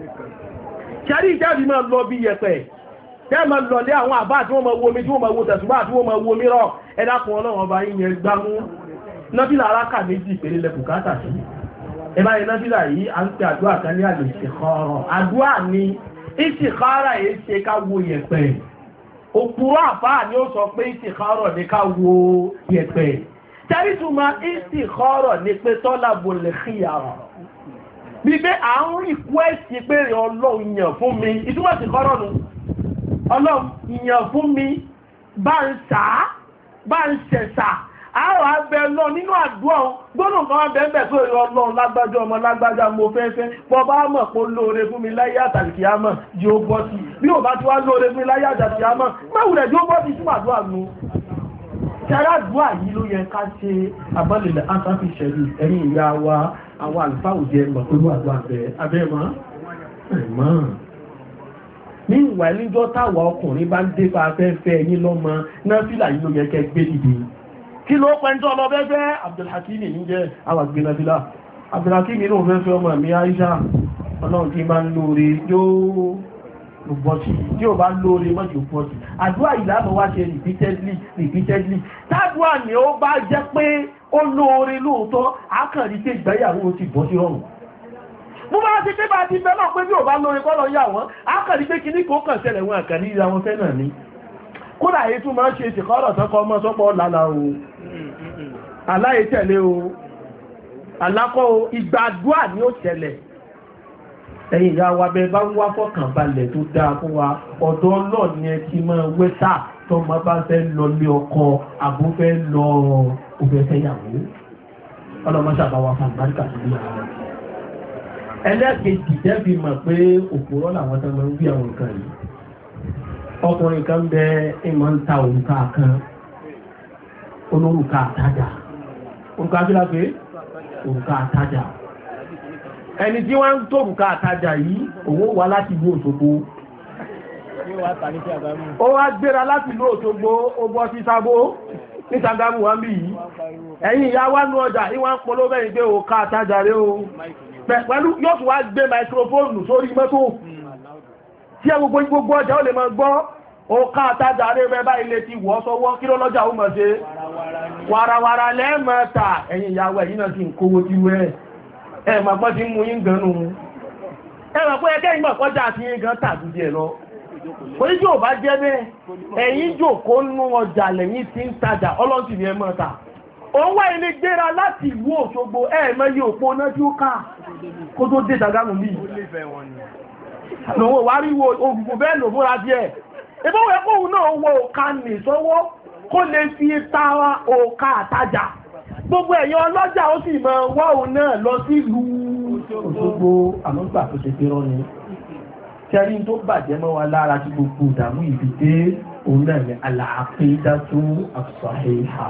ṣẹ́rí ìjáde máa lọ bí yẹpẹ̀ tẹ́ máa lọ lé àwọn àbá tí wọ́n máa wo omi tí wọ́n máa wo tẹ̀sùbá tí wọ́n máa wo omi rọ̀ ẹ dákun ọlọ́run ọba yìí yẹn gbámú nábìlà aráka méjì péré lẹ bùkátà sí ẹ bá yẹn nábìlà yìí à ń pe àdúrà kan ní àlè ìṣèkọ́rọ̀ àdúrà ni ìṣèkọ́rọ̀ yìí ṣe ká wo yẹpẹ̀ òpùrọ̀ àfáà ni ó sọ pé ìṣèkọ́rọ̀ ní ká wo yẹpẹ̀ tẹ́rìtùmọ̀ ìṣèkọ́rọ̀ ní pé tọ́lá bolè kíyàrọ̀ bíbẹ́ à ń rí ikú ẹ̀sì pé ọlọ́run yàn fún mi ìtumọ̀ ìṣèkọ́rọ̀ nù ọlọ́run yàn fún mi bá ń sà bá ń ṣẹ̀ṣà àwọn abẹ lọ nínú àdúrà gbọ́nà kan wá bẹ́ẹ̀ tó ìrọ̀ ọlọ́run lágbájá ọmọ lágbájá mo fẹ́ fẹ́ bọ́ bá mọ̀ pé ó lóore fún mi láyé àtàlìkì àmọ́ yóò bọ́ sí bí ò bá ti wá lóore fún mi láyé àtàlìkì àmọ́ máwùrẹ̀ yóò bọ́ sí fún àdúrà nu ṣẹ́rá àdúrà yìí ló yẹ ká ṣe abọ́lẹ̀lẹ̀ antafi ṣẹ̀lú ẹ̀yìn ìyá wa àwọn àlùfáà òjẹ́ mọ̀ pẹ̀lú àdúrà bẹ́ẹ̀ abẹ́mọ́ ẹ̀mọ́ ní ìwà níjọ́ táwa ọkùnrin bá ń dé bá afẹ́fẹ́ ẹ̀yìn lọ́mọ náà fìlà yìí ló yẹ kẹ́ gbé dìde kí ló pẹ́ntọ́ lọ bẹ́fẹ́ Abdulhakimi ní jẹ́ àwàgbénàbílá Abdulhakimi ní òfẹ́fẹ́ ọmọ mi Aisha ọlọ́run tí bá ń lóore yóò bọ́sí tí ó bá lóore mọ́jú bọ́sí àdúrà ìlànà wá ṣe repeatedly repeatedly tádùá ni ó bá jẹ́ pé ó lóore lóòótọ́ àkàrí pé ìgbéyàwó ti bọ́ sí rọrùn mo bá ti pé bá ti bẹ́ náà pé bí ò bá lóore kọ́lọ yà wọ́n àkàrí pé kíní kò kàn ṣẹlẹ̀ wọn àkàrí ìra wọn fẹ́ náà ni kódà èyí tún máa ń ṣe ìṣẹ̀kọ́rọ̀ sọ́kọ́ ọmọ sọ́pọ̀ lálá o aláyé tẹ̀lé o alákọ́ o ìgbàdúà ni ó ṣẹlẹ̀ ẹ̀yin ìyá wa bẹ bá wá fọ́kàn balẹ̀ tó dáa fún wa ọ̀dọ̀ Ọlọ́run ni ẹ ti máa wẹ́sà tó máa bá fẹ́ lọ lé ọkọ àbó fẹ́ lọ òfẹ́fẹ́ yàwó ọlọ́mọṣà wa fún àgbáríkà tó bí àwọn ẹlẹ́ẹ̀kejì tẹ́bí mọ̀ pé òpòrọ́ làwọn tó máa ń bí àwọn nǹkan yìí ọkùnrin kan bẹ ìmọ̀ ń ta òrùka kan olórùka àtajà òrùka bí lápé òrùka àtajà ẹni tí wọ́n ń tó òrùka àtajà yìí owó wá láti ìlú Òṣogbo ó wá gbéra láti ìlú Òṣogbo ó bọ́ sí Sábó ní Ṣàgámù wá bí yìí ẹ̀yìn ìyá wá ní ọjà ìwọ̀n polówó bẹ́yìn pé òrùka àtajà rẹ̀ o pẹ̀lú yóò tún wá gbé máikrófóònù sórí mọ́tò tí ẹ gbogbo gbogbo ọjà ó lè máa gbọ́ òkà àtajà rẹ̀ rẹ̀ bá ilé ti wọ́ sọwọ́ kí ló lọ́jà ó mọ̀ ṣe wàràwàrà lẹ́ẹ̀mẹ́ta ẹ̀yìn ìyàwó ẹ̀yìn náà sì ń kówó tí wẹ́ ẹ̀ mà pọ́ sí mú yín gan nù ẹ̀ mà pọ́ ẹkẹ́ ìgbà kọjá àti yín gan tàbí díẹ̀ lọ orí tí ò bá jẹ́ bẹ́ẹ̀ ẹ̀yìn jòkó nú ọjà lẹ́yìn tí ń tajà ọlọ́sì ni ẹ mọ́ ta òun wá ilé gbéra láti ìlú Òṣogbo ẹ̀ẹ̀mẹ́ yóò pọ̀ náà tí ó ká kó tó dé Ṣàgámù bí lòun wá rí wo ògùnkùn bẹ́ẹ̀ lò múra díẹ̀ ìbọ̀wẹ̀ kóhun náà wọ òka nì sọ́wọ́ kó lè fi tàwa òka àtajà gbogbo ẹ̀yàn ọlọ́jà ó sì mọ wá òun náà lọ sí ìlú Òṣogbo àmọ́gbà tó ṣe pé rọ́ni kẹrin tó bàjẹ́ mọ́ wa lára tí gbogbo ìdàmú ìbìdé òun náà ní al-aqidatu as-sahiha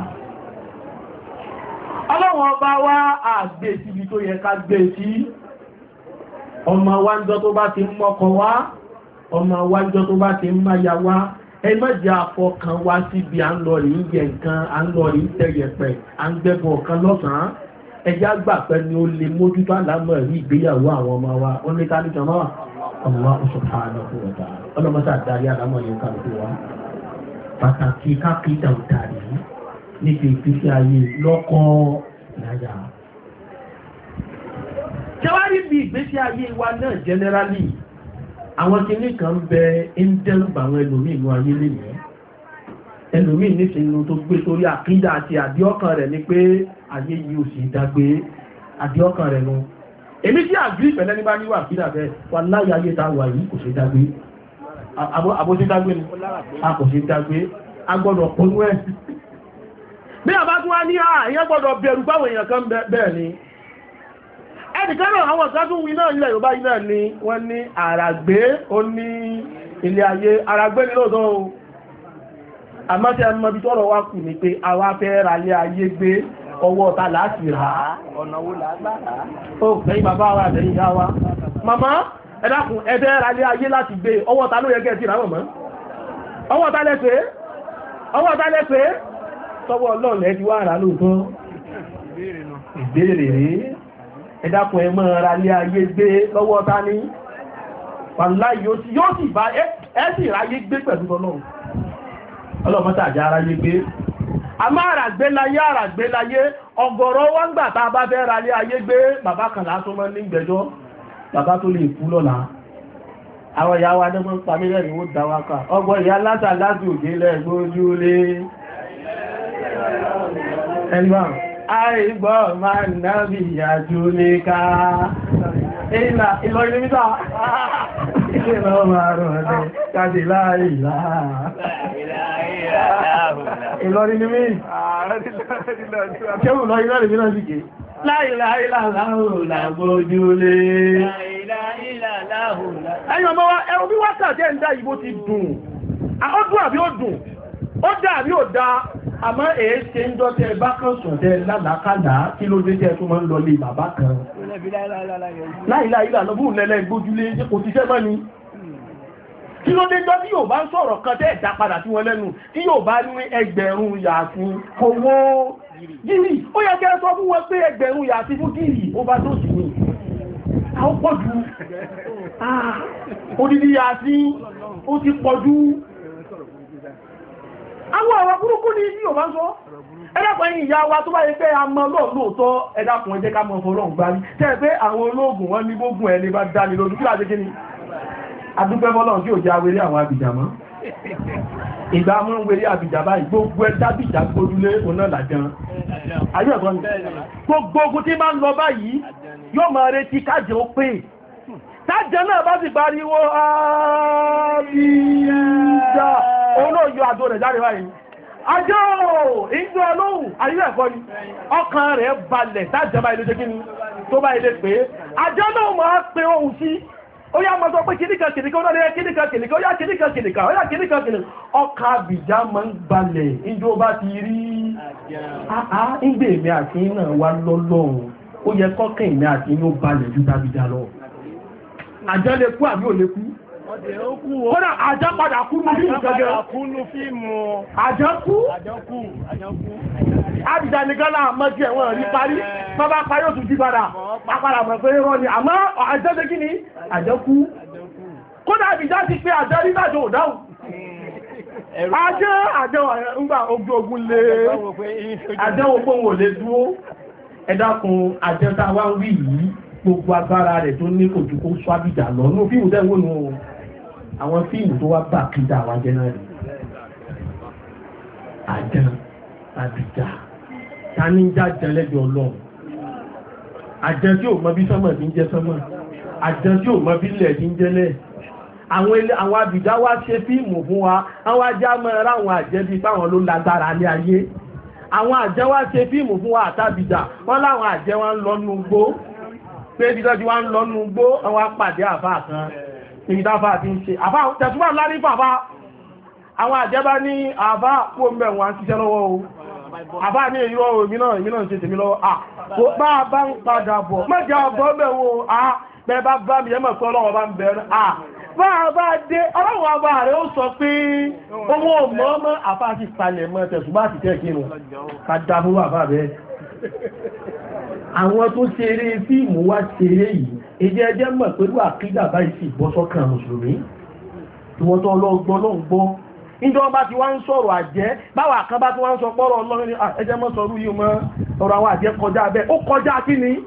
ọlọ́wọ́n ọba wá àgbé síbi tó yẹ ká gbé sí ọmọ wájọ́ tó bá ti ń mọ́kọ wá ọmọ wájọ́ tó bá ti ń máya wá ẹ má jẹ́ àfọkàn wá síbi à ń lọ rí yẹ nǹkan à ń lọ rí tẹ̀yẹ̀pẹ̀ à ń gbẹ́bọ̀ kan lọ́sàn-án ẹjá gbà pẹ́ ni ó lè mójútó àlámọ̀ rí ìgbéyàwó àwọn ọmọ wa ó ní ká níjọ náà ọmọ subhanahu wa ta'ala ọlọ́mọsá darí àlámọ̀ yẹn kálukú wa pàtàkì kápítà òtàrí níbi ìpínsí ayé lọ́kọ́ láyà. Ṣẹ́wárí bí ìgbésí ayé wa náà generally, àwọn kìíní kan bẹ ń dẹ́rùbà àwọn ẹlòmíì inú ayé lè ní. Ẹlòmíì nísìnyí tó gbé sórí àkídà àti àdíọ́kàn rẹ̀ ni pé ayé yìí ò sì dágbé àdíọ́kàn rẹ̀ nu. Èmi tí àgbí ìpẹ̀lẹ́ ní bá níwà àkídà bẹ́ẹ̀ wà láyé ayé tá wà yìí kò sì dágbé. àbóṣe dágbé ni a kò ṣe dágbé a gbọ́dọ̀ pọ̀lú ẹ̀ bí a bá tún wá ní àyẹ́ gbọ́dọ̀ bẹ̀rù báwọn èèyàn kan bẹ́ẹ̀ ni ẹnìkan náà àwọn kan tún wí náà ilẹ̀ Yorùbá yìí náà ni wọ́n ní àràgbé ó ní ilé ayé àràgbé ní lóòótọ́ o àmọ́ tí a mọ́ bí tọ́rọ wá kù ní pé àwa fẹ́ ra lé ayé gbé ọwọ́ ta láti rà á ọ̀nà wo làgbàrá ó ẹ̀yin bàbá wa àtẹ̀yìn ìyá wa màmá ẹ dákun ẹ fẹ́ ra lé ayé láti gbé ọwọ́ ta ló yẹ kẹ́ ti rà mọ̀mọ́ ọwọ́ ta lẹ́sẹ̀ ọwọ́ ta lẹ́sẹ̀ tọwọ́ Ọlọ́run ẹ ti wá rà lóòótọ́ ìbéèrè rèé ẹ dákun ẹ máa ra lé ayé gbé lọ́wọ́ ta ní wàláhì yóò sì bá ẹ sì ráyé gbé pẹ̀lú Ọlọ́run ọlọ́mọ́ta àjá ara yé gbé a máa rà gbé láyé àrà gbé láyé ọgọ́rọ̀ wọ́n gbà tá a bá fẹ́ ra lé ayé gbé bàbá kan lásán mọ́ ní gbẹjọ́ bàbá tó lè kú lọ́la àwọn ìyá wa dẹ́gbọ́n pàmí lẹ́rin ó dáwákà ọgbọ́n ìyá látà láti òjé lẹ́gbójú lé ẹgbà àìgbọ́ máa náàbì ìyàjú ní ká ìlọrin mítà ìlọ máa rọ̀ ọdẹ káàdì láìlá ìlọrin ní mí kéwù lọ ìlọrin mí náà sì ké láìláìlá láhùn làgbójú lé ẹ̀yìn ọmọ wa ẹ̀rùn bí wákàtí ẹ̀ ń dá ìbò ti dùn ó dùn àbí ó dùn ó dá àbí ó dá àmọ́ èé ṣe ń dọ́tẹ́ bá kan sọ̀tẹ́ lálàákàlà kí ló dé jẹ́ tó máa ń lọ lé bàbá kan láìláìlá lọ́bùn lẹ́lẹ́ gbójúlé kò ti ṣẹ́ mọ́ ni kí ló dé jọ́ tí yóò bá ń sọ̀rọ̀ kan tẹ́ ẹ̀dá padà sí wọn lẹ́nu tí yóò bá ní ẹgbẹ̀rún yàtí owó gírì ó yẹ kẹ́ sọ fún wọn pé ẹgbẹ̀rún yàtí fún gírì ó bá tó sì ní àwọn pọ̀jù odidi yàtí ó ti pọ̀jù àwọn ọ̀rọ̀ burúkú ní yóò bá ń sọ ẹ̀dàpọ̀ ẹ̀yìn ìyá wa tó bá yẹ pé a mọ́ lóòótọ́ ẹ̀dàpọ̀ ẹ̀jẹ́ ká mọ́ fọ́lọ́ gbárí tẹ́ pé àwọn ológun wọn ní gbógun ẹni bá dá ní lójú kí láti kí ni adúpẹ́ fọ́lọ́run tí ò jẹ́ awéré àwọn abìjà mọ́ ìgbà mọ́ ń wéré abìjà báyìí gbogbo ẹ dábìjà gbójúlé oná làján ayé ẹ̀kọ́ ni gbogbo ogun tí máa ń lọ báyìí yóò máa retí kájẹ ó pé tájẹ náà bá sì pariwo abìjà olóòyò àjò rẹ̀ jáde báyìí ajọ́ ìjọ olóhùn ayé ẹ̀kọ́ ni ọkàn rẹ̀ balẹ̀ tájẹ báyìí ló jẹ́ kí ni tó báyìí lè pé ajọ́ náà máa pe ohun sí ó yá mọ́ sọ pé kìníkà kìníkà ó náà kìníkà kìníkà ó yá kìníkà kìníkà ó yá kìníkà kìníkà ọkà àbìjá máa ń balẹ̀ ìjọ bá ti rí àá ìgbè mi àti náà wá lọ́lọ́run ó yẹ kọ́kàn ìmẹ́ àti inú balẹ̀ ju tàbíjá lọ àjá lè kú àbí ò lè kú kódà àjá padà kú ní fíìmù àjá kú àbìjá nìkan náà mọ́ sí ẹ̀wọ̀n rí parí bábá parí ó tún jí padà pápára mọ̀ pé rọ́ ni àmọ́ àjá ṣe kí ni àjá kú kódà àbìjá ti pé àjá rí lájọ òdáhùn àjá àjá ńgbà ogun ogun lè àjá ogun wò lè dúró ẹ dákun àjá tá wá ń wí yìí gbogbo agbára rẹ̀ tó ní kòjú kó sọ àbìjá lọ ní fíìmù tẹ́wọ́n nù àwọn fíìmù tó wá bà kíjà wá jẹ́ náà rí àjá àbìjá ta ní jájẹ lẹ́jọ ọlọ́run àjẹ́ tí ò mọ bí sánmọ̀ tí ń jẹ́ sánmọ̀ àjẹ́ tí ò mọ bí ilẹ̀ tí ń jẹ́lẹ̀ àwọn àbìjá wá ṣe fíìmù fún wa àwọn ajá mọ́ ráwọn àjẹ́ bí páwọn ló lágbára ní ayé àwọn àjẹ́ wá ṣe fíìmù fún wa àtàbìjá wọ́n láwọn àjẹ́ wá ń lọ́nu gbó pé ibi tọ́jú wá ń lọ́nu gbó àwọn apàdé àfáà kan ibi táfà ti ń ṣe àfáà tẹ̀sùmọ́ lárí fàfá àwọn àjẹ́ bá ní àfá kó mẹ́ wọn ṣiṣẹ́ lọ́wọ́ o àbá ní èyí ọ̀rọ̀ èmi náà èmi náà ṣe tèmi lọ́wọ́ à kò bá bá ń padà bọ̀ mẹ́jọ ọgbọ́ mẹ́wọ́ à bẹ́ bá bá mi ẹmọ̀ sọ ọlọ́wọ́ bá ń bẹ̀rẹ̀ à bá bá dé ọlọ́wọ́ àbá rẹ̀ ó sọ pé owó mọ́ mọ́ àfá sì palẹ̀ mọ́ tẹ̀sù bá ti tẹ́ kírun ká dá fún àfá bẹ́ẹ̀ àwọn tó ṣeré fíìmù wá ṣeré yìí èdè ẹjẹ́ mọ̀ pẹ̀lú àkídà báyìí sì bọ́ sọ́kàn mùsùlùmí tí wọ́n tọ́ ọlọ́gbọ́n lọ́n gbọ́ ìjọba bá ti wá ń sọ̀rọ̀ àjẹ́ báwà kan bá ti wá ń sọ pọ́rọ̀ ọlọ́rin ní ẹjẹ́ mọ́ sọ̀rọ̀ yìí mọ́ ọ̀rọ̀ àwọn àjẹ́ kọjá abẹ́ ó kọjá kí ni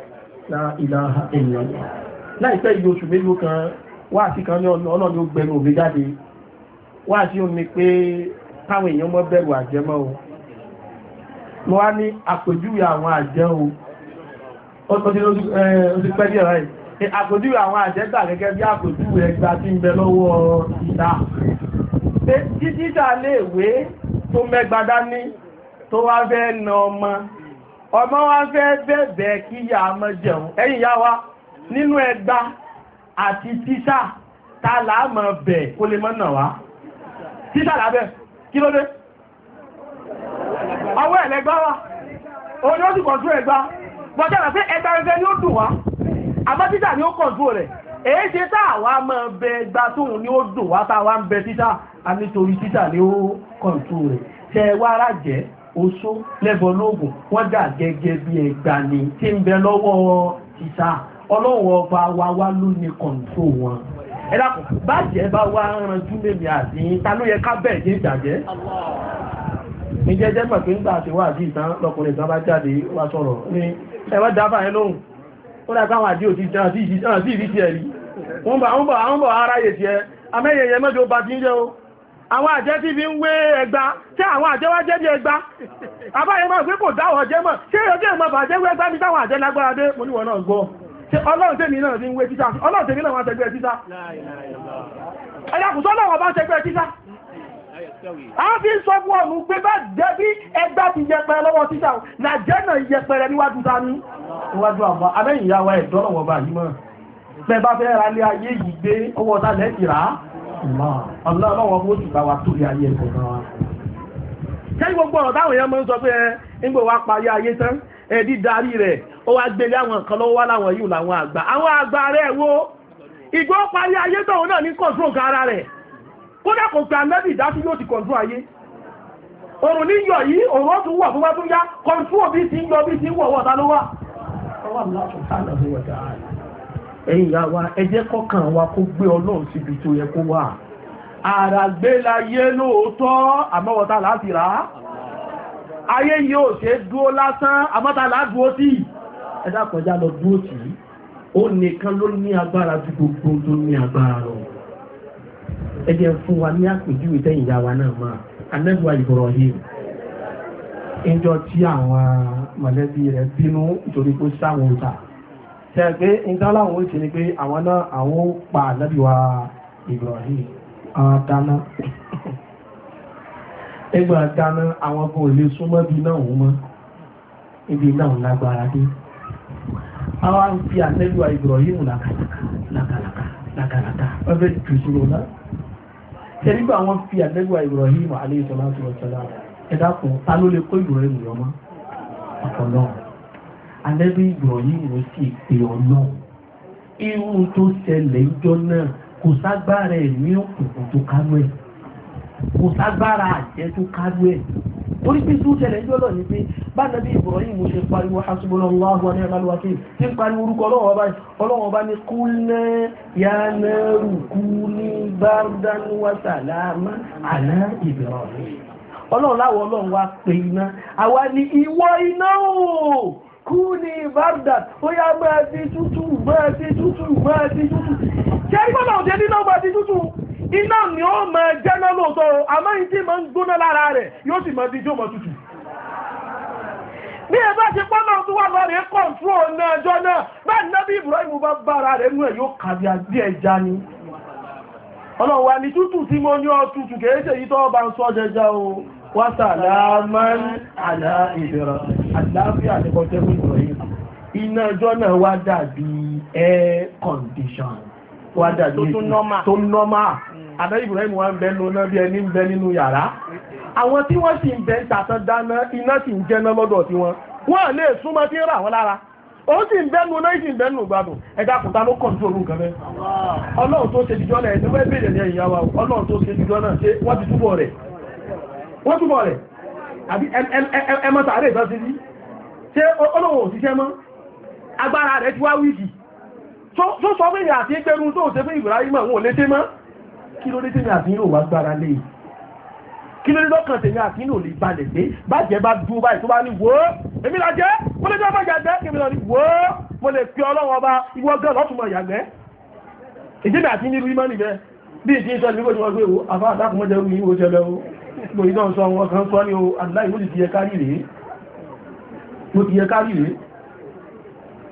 láìpẹ́ ìlú oṣù mélòó kan wá sí kan ní ọlọ́ni ó gbẹnu òbí jáde wá sí ó ní pé káwọn èèyàn mọ́ bẹ̀rù àjẹ́ mọ́ o mo wá ní àpèjúwe àwọn àjẹ́ o ó ti pẹ́ díẹ̀ ráì àpòjúwe àwọn àjẹ́gbà gẹ́gẹ́ bí àpòjúwe ẹgbà tí ń bẹ lọ́wọ́ ìta títà léèwé tó mẹ́gbà dání tó wá fẹ́ na ọmọ ọmọ wá fẹ́ bẹ̀bẹ̀ kí yà á mọ́ jẹun ẹ̀yìn yá wa nínú ẹgbà àti títà tá láàmọ̀ bẹ̀ kó lè mọ́ nà wá títà lábẹ́ kí ló dé ọwọ́ ẹ̀lẹ́gbà wá òun ni ó sì kọ̀ntú ẹgbà bọ́jọ́ pé ẹgbà ẹgbẹ́ ni ó dùn wá àmọ́ títà ni ó kọ̀ntú rẹ̀ èé ṣe táàwà mọ́ bẹ ẹgbà tóhun ni ó dùn wá táàwà ń bẹ títà a nítorí títà ni ó kọ̀ntú rẹ̀ tẹ wá ara jẹ́ oṣó lẹ́bọ̀ lóògùn wọ́n dà gẹ́gẹ́ bí ẹgbà ni tí ń bẹ lọ́wọ́ títà ọlọ́wọ́ ọba wa wá ló ní kọ̀ntú wọn ẹ̀dàkùn bàjẹ́ bá wá ránjú mẹ́mí àti ta ló yẹ ká bẹ̀ẹ̀ jẹ́ ìjàjẹ́ ní jẹ́jẹ́ mọ̀ pé ń gbà àti wà àti ìtàn lọkùnrin ìtàn bá jáde wá sọ̀rọ̀ ní ẹwà dáfà ẹ lóhùn ó dá káwọn àdí òtí jẹ́ àti ìrí ti ẹ̀rí wọ́n bọ̀ àwọn bọ̀ àwọn bọ̀ ara yè ti ẹ amẹ́yẹyẹ mẹ́jọ bá ti ń jẹ́ o àwọn àjẹ́ tí fi ń wé ẹgbá tí àwọn àjẹ́ wá jẹ́ bí ẹgbá àbáyẹ máa pé kò dáwọ̀ jẹ́ mọ̀ ṣé ọjọ́ ìmọ̀ bàjẹ́ wé ẹgbá bí táwọn àjẹ́ lágbára dé mo níwọ̀n náà gbọ́ ọlọ́run tèmi náà ti ń wé títà ọlọ́run tèmi náà wọ́n tẹgbẹ́ títà ẹ̀yàkùsọ́ náà wọ́n bá tẹgbẹ́ títà a fi ń sọ fún ọ̀nù pé bá jẹ́ bí ẹgbá ti yẹpẹrẹ lọ́wọ́ títà nàjẹ́ náà yẹpẹrẹ níwájú ta ní níwájú àwọn abẹ́yìn ìyàwó ẹ̀dọ́lọ́wọ́ bá yìí mọ́ pẹ bá fẹ́ ra lé ayé yìí gbé owó ọ̀tá lẹ́ẹ̀kì rà ọlọ́wọ́ bó ti bá wa tó lé ayé ẹ̀kọ́ náà ṣẹ́yìn gbogbo ọ̀rọ̀ táwọn èèyàn mọ́ ń sọ pé nígbò wá parí ayé tán ẹ̀dí darí rẹ̀ ó wá gbélé àwọn nǹkan lọ́wọ́ wá láwọn yìí làwọn àgbà àwọn àgbà rẹ̀ wo ìgbó parí ayé tóun náà ní kọ̀ọ̀tún ọ̀gá ara rẹ̀ kódà kò pé ànábì ìdásí yóò ti kọ̀ǹtú ayé òrùn ní yọ yìí òrùn ó tún wọ̀ fún wá tún yá kọ̀ǹtú òbí ti ń yọ bí ti ń wọ̀ wọ́ta ló wà ẹ̀yìn ìyá wa ẹ jẹ́ kọ́kàn wa kó gbé ọlọ́run síbi tó yẹ kó wà ara gbé láyé lóòótọ́ àmọ́wọ́ta láti rà á ayé yóò ṣe dúó lásán àmọ́ta ládúó tí ẹ̀dá kọjá lọ dúó tí ó nìkan ló ní agbára ju gbogbo tó ní agbára lọ ẹ jẹ́ fún wa ní àpèjúwe tẹ́yìn ìyá wa náà máa anẹ́gbà Ibrahim ìjọ tí àwọn mọ̀lẹ́bí rẹ̀ bínú nítorí pé sáwọn òta tẹ́ pé ìdáláwọn ó ṣe ni pé àwọn náà àwọn pa ànábì wa Ibrahim àwọn dáná ẹgbà dáná àwọn kò lè súnmọ́ bí náà wọ́n mọ́ ibi náà lágbára dé àwọn ń fi ànábì wa Ibrahim lákàlàkà lákàlàkà wọ́n fẹ́ jù sí wọn náà tẹ́lígbà wọn fi ànábì wa Ibrahim alayhi salatu wa salam ẹ̀dàkùn ta ló lè kó Ibrahim yọmọ́ ọ̀pọ̀lọ́ ànábì Ibrahim ló sì pè ọ̀nà irú tó ṣẹlẹ̀ ìjọ náà kò ságbára ẹ̀ ní òkùnkùn tó kánú ẹ̀ kò ságbára àjẹ́ tó kánú ẹ̀ orí pé tó ṣẹlẹ̀ ìjọ náà ni pé bá ànábì Ibrahim mo ṣe pariwo hasbunallahu wa ni'mal wakeel tí ń pariwo orúkọ ọlọ́wọ́ bá ní qulna ya naru kuni bardan wa salaman ala Ibrahim ọlọ́run láwọ̀ ọlọ́run wá pè iná àwa ni ìwọ iná o kú ní ìbárdà ó yá máa ti tútù máa ti tútù máa ti tútù ṣe ìgbọ́nà òjẹ́ nínú máa ti tútù iná ni ó máa jẹ́nà lóòtọ́ àmọ́ ìdí máa ń gbóná lára rẹ̀ yóò sì máa di jó máa tútù ní ẹbá ti pọ́nà tó wà lọ́rẹ̀ kọ̀ntró náà jọ náà bá nábì Ibrahim bá bára rẹ̀ nú ẹ̀ yóò kàbí àbí ẹja ni ọlọ́run wa ni tútù tí mo ní ọ tútù kèéṣe yí tọ́ bá ń sọ jẹjá o wásàlámán àlá ìbẹ̀rẹ̀ àláfíà ní kọjẹ́ fún Ibrahim iná ọjọ́ náà wá dàbí air condition wá dàbí tó nọ́mà àdá Ibrahim wá ń bẹ lóná bí ẹni ń bẹ nínú yàrá àwọn tí wọ́n sì ń bẹ ń tàtàn dáná iná sì ń jẹ́ná lọ́dọ̀ tí wọ́n wọ́n lè súnmọ́ tí ń rà wọ́n lára ó sì ń bẹ́nu náà sì ń bẹ́nu gbádùn ẹ̀dá kùtà ló kọ̀ntó orú nǹkan mẹ́ ọlọ́run tó ṣe jíjọ́ náà ẹ̀dẹ́wẹ́ bèèrè ní ẹ̀yìn yàwó ọlọ́run tó ṣe jíjọ́ náà ṣe wọ́n ti túbọ̀ rẹ̀ wọ́n túbọ̀ rẹ̀ àbí ẹmọ́ta rẹ̀ ìtọ́ sí rí ṣe ọlọ́run òṣìṣẹ́ mọ́ agbára rẹ̀ ti wá wíìkì tó sọ pé ní àti ẹgbẹ̀rún tó ṣe fún Ibrahim wọn ò lé tẹ́ mọ́ kí ló dé tẹ́ ní àti ìrò wá gbára lé kí ló dé lọ́kàn tèmi àti ìrò lè balẹ̀ pé bàjẹ́ bá dúró báyìí tó bá ní wò ó èmi là jẹ́ mo lè jẹ́ bá jàgbẹ́ kí mi lọ ní wò ó mo lè fi ọlọ́run ọba ìwọ gan lọ́tùmọ̀ ìyàgbẹ́ ìdíbẹ̀ àti nílùú ìmọ̀ níbẹ̀ bí ìdí ìṣẹ́ ìlú ìwọ̀n gbé o àfá àdákùnmọ́jẹ́ orí ìwò jẹ́lẹ̀ o gbò ìdán sọ wọn kan sọ ní o aláì mo ti yẹ kárí rèé mo ti yẹ kárí rèé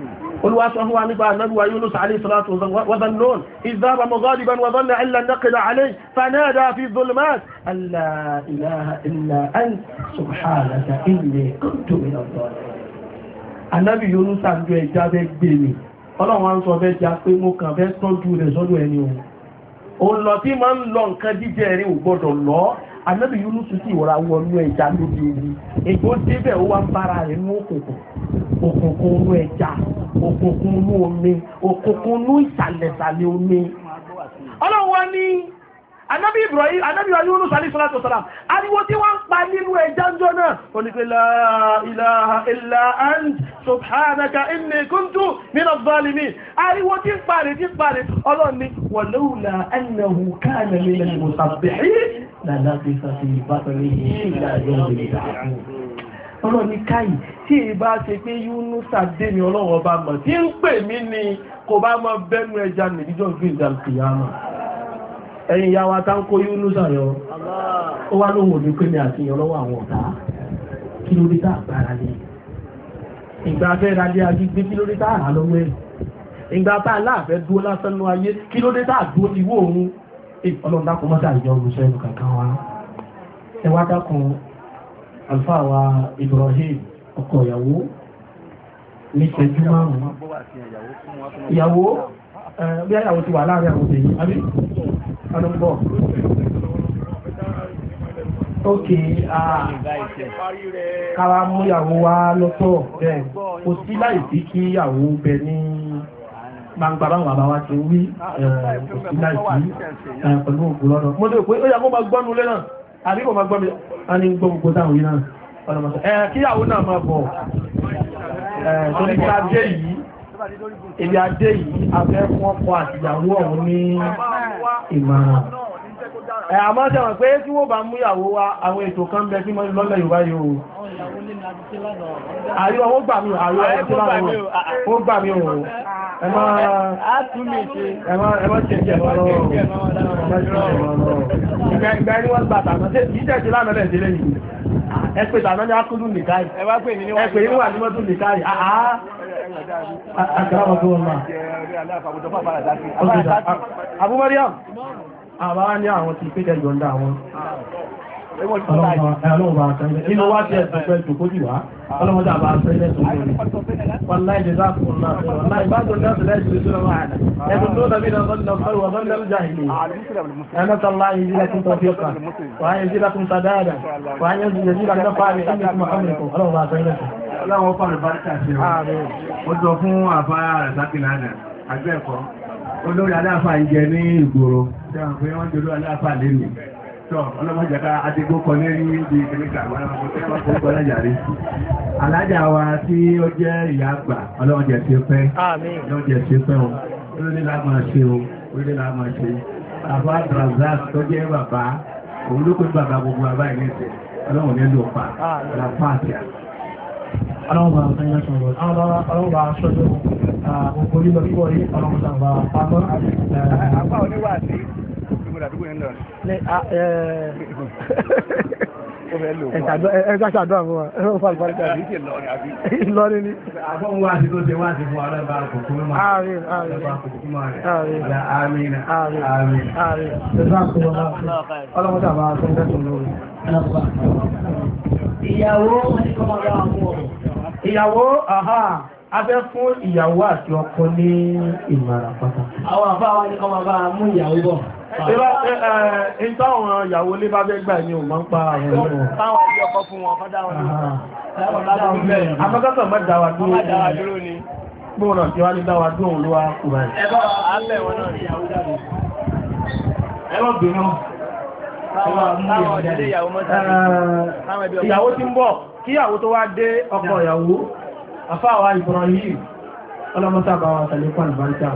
olúwa sọ fún wa nípa ànábì wa Yunus alayhi salatu wa dhannun idh dhahaba mughadiban wa dhanna an lan naqdira alayhi fanada fi dhulumat an la ilaha illa anta subhanaka inni kuntu minadh dhalimin. ànábì Yunus àjọ ẹja fẹ́ gbé mi ọlọ́run wa ń sọ fẹ́ já pé mo kàn fẹ́ tọ́jú rẹ̀ sọ́dọ̀ ẹni òun òun lọ tí máa ń lọ nǹkan jíjẹ rí ò gbọ́dọ̀ lọ ànábì Yunus sì wọ́ra wọnú ẹja lóbi omi ègbó débẹ̀ ó wá ń bára rẹ̀ ní òkùnkùn òkùnkùn inú ẹja òkùnkùn inú omi òkùnkùn inú ìsàlẹ̀sàlẹ̀ omi ọlọ́run wá ní ànábì Ibrahim ànábì Yunus alayhi salatu wasalam ariwo tí wọ́n ń pa nínú ẹja ńjọ́ náà ó ní pé la ilaha illa ant subhanaka inni kuntu minadh dhalimin ariwo tí ń parí tí ń parí ọlọ́run ní walawla annahu kana minal musabbihin lalabitha fi batnihi ila yawmi yub'athun ọlọ́run ní káyì tí ìbá ṣe pé Yúnúsà dé ní ọlọ́run ọba mọ̀ tí ń pè mí ni kò bá mọ bẹ́nu ẹja nìdíjọ́ gbé ìdàlùkìyàmọ̀ ẹ̀yìn ìyá wa tá ń kó Yúnúsà yọ ó wá lóhùn ní pé ní àtìyàn lọ́wọ́ àwọn ọ̀tá kí ló dé tá àgbára lé ìgbà fẹ́ ra lé agbègbè kí ló dé tá àrà lọ́wọ́ ẹ̀ ìgbà tá aláàfẹ́ dúró lásán ní ayé kí ló dé tá àdúró ti wó òun ọlọ́run dákun mọ́tà ìjọ olùsẹ́ ẹnu kankan wa ẹ wá dákun àlùfáà wa Ibrahim ọkọ ìyàwó ní ìṣẹ́jú márùn-ún ìyàwó bí àyàwó ti wà láàrin àwọn òṣèlú àbí ọdún bọ̀ ókè káwa mú ìyàwó wa lọ́tọ̀ bẹ́ẹ̀ kò sí láì sí kí ìyàwó bẹ ní gbangba báwọn bàbá wa ti wí kò sí láì sí pẹ̀lú ògùn lọ́dọ̀ mo dé pé ó yà kó máa gbọ́nu lé náà àbí kò máa gbọ́nu a ní gbọ́ gbogbo táwọn yìí náà ọlọ́mọsọ ẹ̀ kíyàwó náà máa bọ̀ ẹ̀ torí kí adé yìí ibi adé yìí afẹ́ fún ọkọ àtìyàwó ọ̀hún ní ìmọ̀ràn ẹ̀ àmọ́ sẹ́wọ̀n pé tí wọ́n bá mú ìyàwó wa àwọn ètò kan bẹ tí wọ́n lọ́lẹ̀ Yorùbá yóò àríwá wọ́n gbà mí àríwá wọ́n gbà mí òun ẹmọ́ ẹmọ́ ṣe jẹ́ ọ̀rọ̀ ìgbà ẹni wọ́n gbà tàbí ìjẹ́ ti lánàá lẹ́ẹ̀dẹ́ lẹ́yìn ẹ̀pẹ̀ tàbí ní akúrú nìkáì ẹ̀pẹ̀ ní wà ní mọ́tò nìkáì àá àkàràmọ̀ tó wọ́n máa Abu Mariam àbá ní àwọn ti péjẹ yọ̀ǹda àwọn ọlọ́mọba àtẹ́lẹ̀ inú wá jẹ́ ẹ̀sùn ìjòkó jù wá ọlọ́mọdé àbá àtẹ́lẹ̀ tó lórí wàláì jẹ́zá fún náà wàláì bá jọ náà sílẹ̀ ìjòkó jùlọ wà ẹ̀kùn tó dàbí náà sọ́dún náà sọ́dún wà sọ́dún náà jahili ẹ̀nà tàlá ìjìlá tún tọ́fíọ́kà wà á yẹjìlá tún sàdáàdà wà á yẹjìlá tún fàárí ẹ̀mí tún mọ̀kànlẹ̀kùn ọlọ́mọba àtẹ́lẹ̀ tó ọlọ́wọ́ fàárí bá ó jọ fún àfáà rẹ̀ sákìlánà àgbẹ̀ẹ̀kọ́ olórí aláàfà ìjẹ ní ìgboro tí wọ́n pé wọ́n jẹ́ olórí aláàfà lẹ́nu tọ́ ọlọ́mọjẹ́ká adigbó kọ lérí ibi ìkìníkà alájà wa tí ó jẹ́ ìyá àgbà ọlọ́mọjẹ́ tí ó pẹ́ ọlọ́mọjẹ́ tí ó pẹ́ wọn orílẹ̀ láàmà ṣe o orílẹ̀ láàmà ṣe àbá Brazil tó jẹ́ bàbá òun ló pé bàbá gbogbo bàbá ìrìnsẹ̀ ọlọ́run nílò pa lápáàtìá ọlọ́run àtẹ́yẹ sọ̀rọ̀ ọlọ́run aṣọ́jọ́ òkú lílọ bíbọ̀ yìí ọlọ́run sàbà pamọ́ àpá oníwà sí ìgbòdà àdúgbò yẹn lọ ẹ̀ka ṣàdúrà fún wa ẹ̀rọ fún àlùfáàríkà sí Ìlọrin ní àbọ̀n wá sí tó ṣe wá sí fún ọlọ́bà àkókò mọ́ ààrin ààrin ààrin ààrin ọlọ́run sàbà sọ́jọ́ lórí ìyàwó ìyàwó àhá abẹ́ fún ìyàwó àti ọkọ ní ìmọ̀ràn pàtàkì. Àwọn àbá wa ní kọ́ máa bá mú ìyàwó bọ̀. Ìtàwọn ìyàwó lé bá bẹ́ gbà ní o máa ń pa àwọn ọmọ. Táwọn ìdí ọkọ fún wọn, kọ́ dáwọn dúró. Àmọ́kọ́kọ̀ mọ́ dáwà dúró ní. Gbóòràn tí wá ní dáwà dúró ló wá kù báyìí. Ẹgbọ́ àbẹ̀ wọn náà ní ìyàwó jáde. Ẹgbọ́ bìnú. Ìyàwó tí ń bọ̀, kí ìyàwó tó wá dé ọkọ ìyàwó, àfáàwà Ibrahim, ọlọ́mọ́sàbà wa tàlékọ́ àlùbáríkà.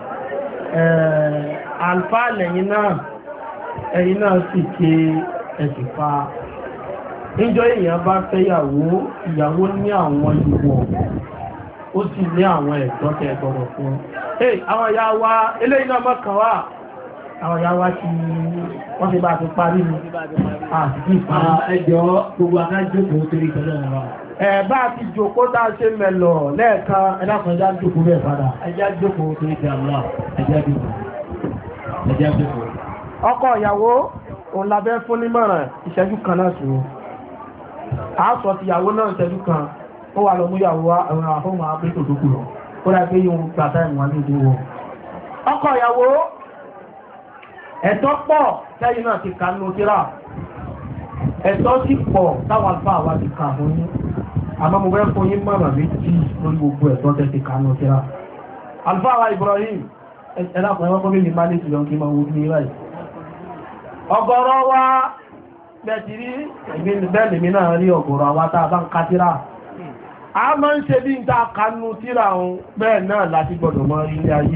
Àlfà lẹ́yìn náà, ẹ̀yìn náà sì ké ẹ̀sì fa. Níjọ́ èèyàn bá fẹ́ ìyàwó, ìyàwó ní àwọn ìwọ̀, ó sì ní àwọn ẹ̀tọ́ tẹ́ gbọ́dọ̀ fún. Hey, àwọn ìyá wa, eléyìí náà mọ́kàn wá. Àwọn ìyá wa ti wọ́n ti bá ti parí ní àti ìparí. Ẹjọ́ gbogbo akájókòó torí pẹ̀lú ọ̀rọ̀. ẹ̀bá ti jòkó tá a ṣe mẹ́lọ̀ lẹ́ẹ̀kan ẹ̀dàkùn ẹjá jòkó bẹ́ẹ̀ padà ẹjá jókòó tó ní ìjàmlá ẹjá jókòó ẹjá jókòó. ọkọ ìyàwó òun labẹ́ fún nímọ̀ràn ìṣẹ́jú kan náà sí a sọ ti ìyàwó náà ìṣẹ́jú kan ó wà lọ mú ìyàwó àwọn àfọ́mà abẹ́tò tó kù lọ ó dá pé yóò gbà táìmù wá ní ìdí wọn. ọkọ ìyàwó ẹ̀tọ́ pọ̀ tẹ́yìn náà ti kà nínú tírà ẹ̀tọ́ sì pọ̀ táwọn àlùfáà wa ti kà fún yín àmọ́ mo fẹ́ fún yín mọ̀ràn méjì lórí gbogbo ẹ̀tọ́ tẹ́ ti kà nínú tírà. àlùfáà wa Ibrahim ẹ̀dàkùn ẹwọ́n kọ́bí mi má lè tìlọ kí ma wo ní ìráì ọ̀gọ̀rọ̀ wa bẹ̀tìrí bẹ́ẹ̀lì mi náà rí ọ̀gọ̀rọ̀ wa tàà bá ń ká tíra a máa ń ṣe bí n ta kanú tíra ohun bẹ́ẹ̀ náà láti gbọdọ̀ mọ́ ilé ayé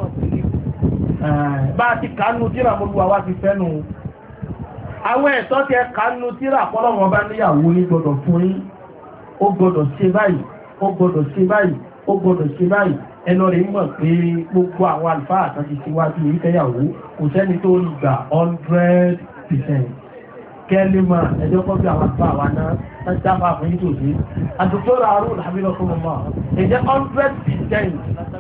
bá ti kanú tíra mọ́lúwa wá ti fẹ́nu àwọn ẹ̀tọ́ tẹ kanú tíra pọ́lọ́wọ́n bá níyàwó ní gbọdọ̀ fún yín ó gbọdọ̀ ṣe báyìí ó gbọdọ̀ ṣe báyìí ó gbọdọ̀ ṣe báyìí ẹnà rẹ̀ mọ̀ pé gbogbo àwọn àlùfáà àtàkì síwájú ìfẹ́yàwó kò sẹ́ni tó rí gbà one hundred percent kẹ́límà ẹjọ́ kọ́ bí àwọn àlùfáà wa náà láti dáfà fún yí tòsí àtòkòrò àrùn àbílọ̀ fún ọmọ ẹjẹ́ one hundred percent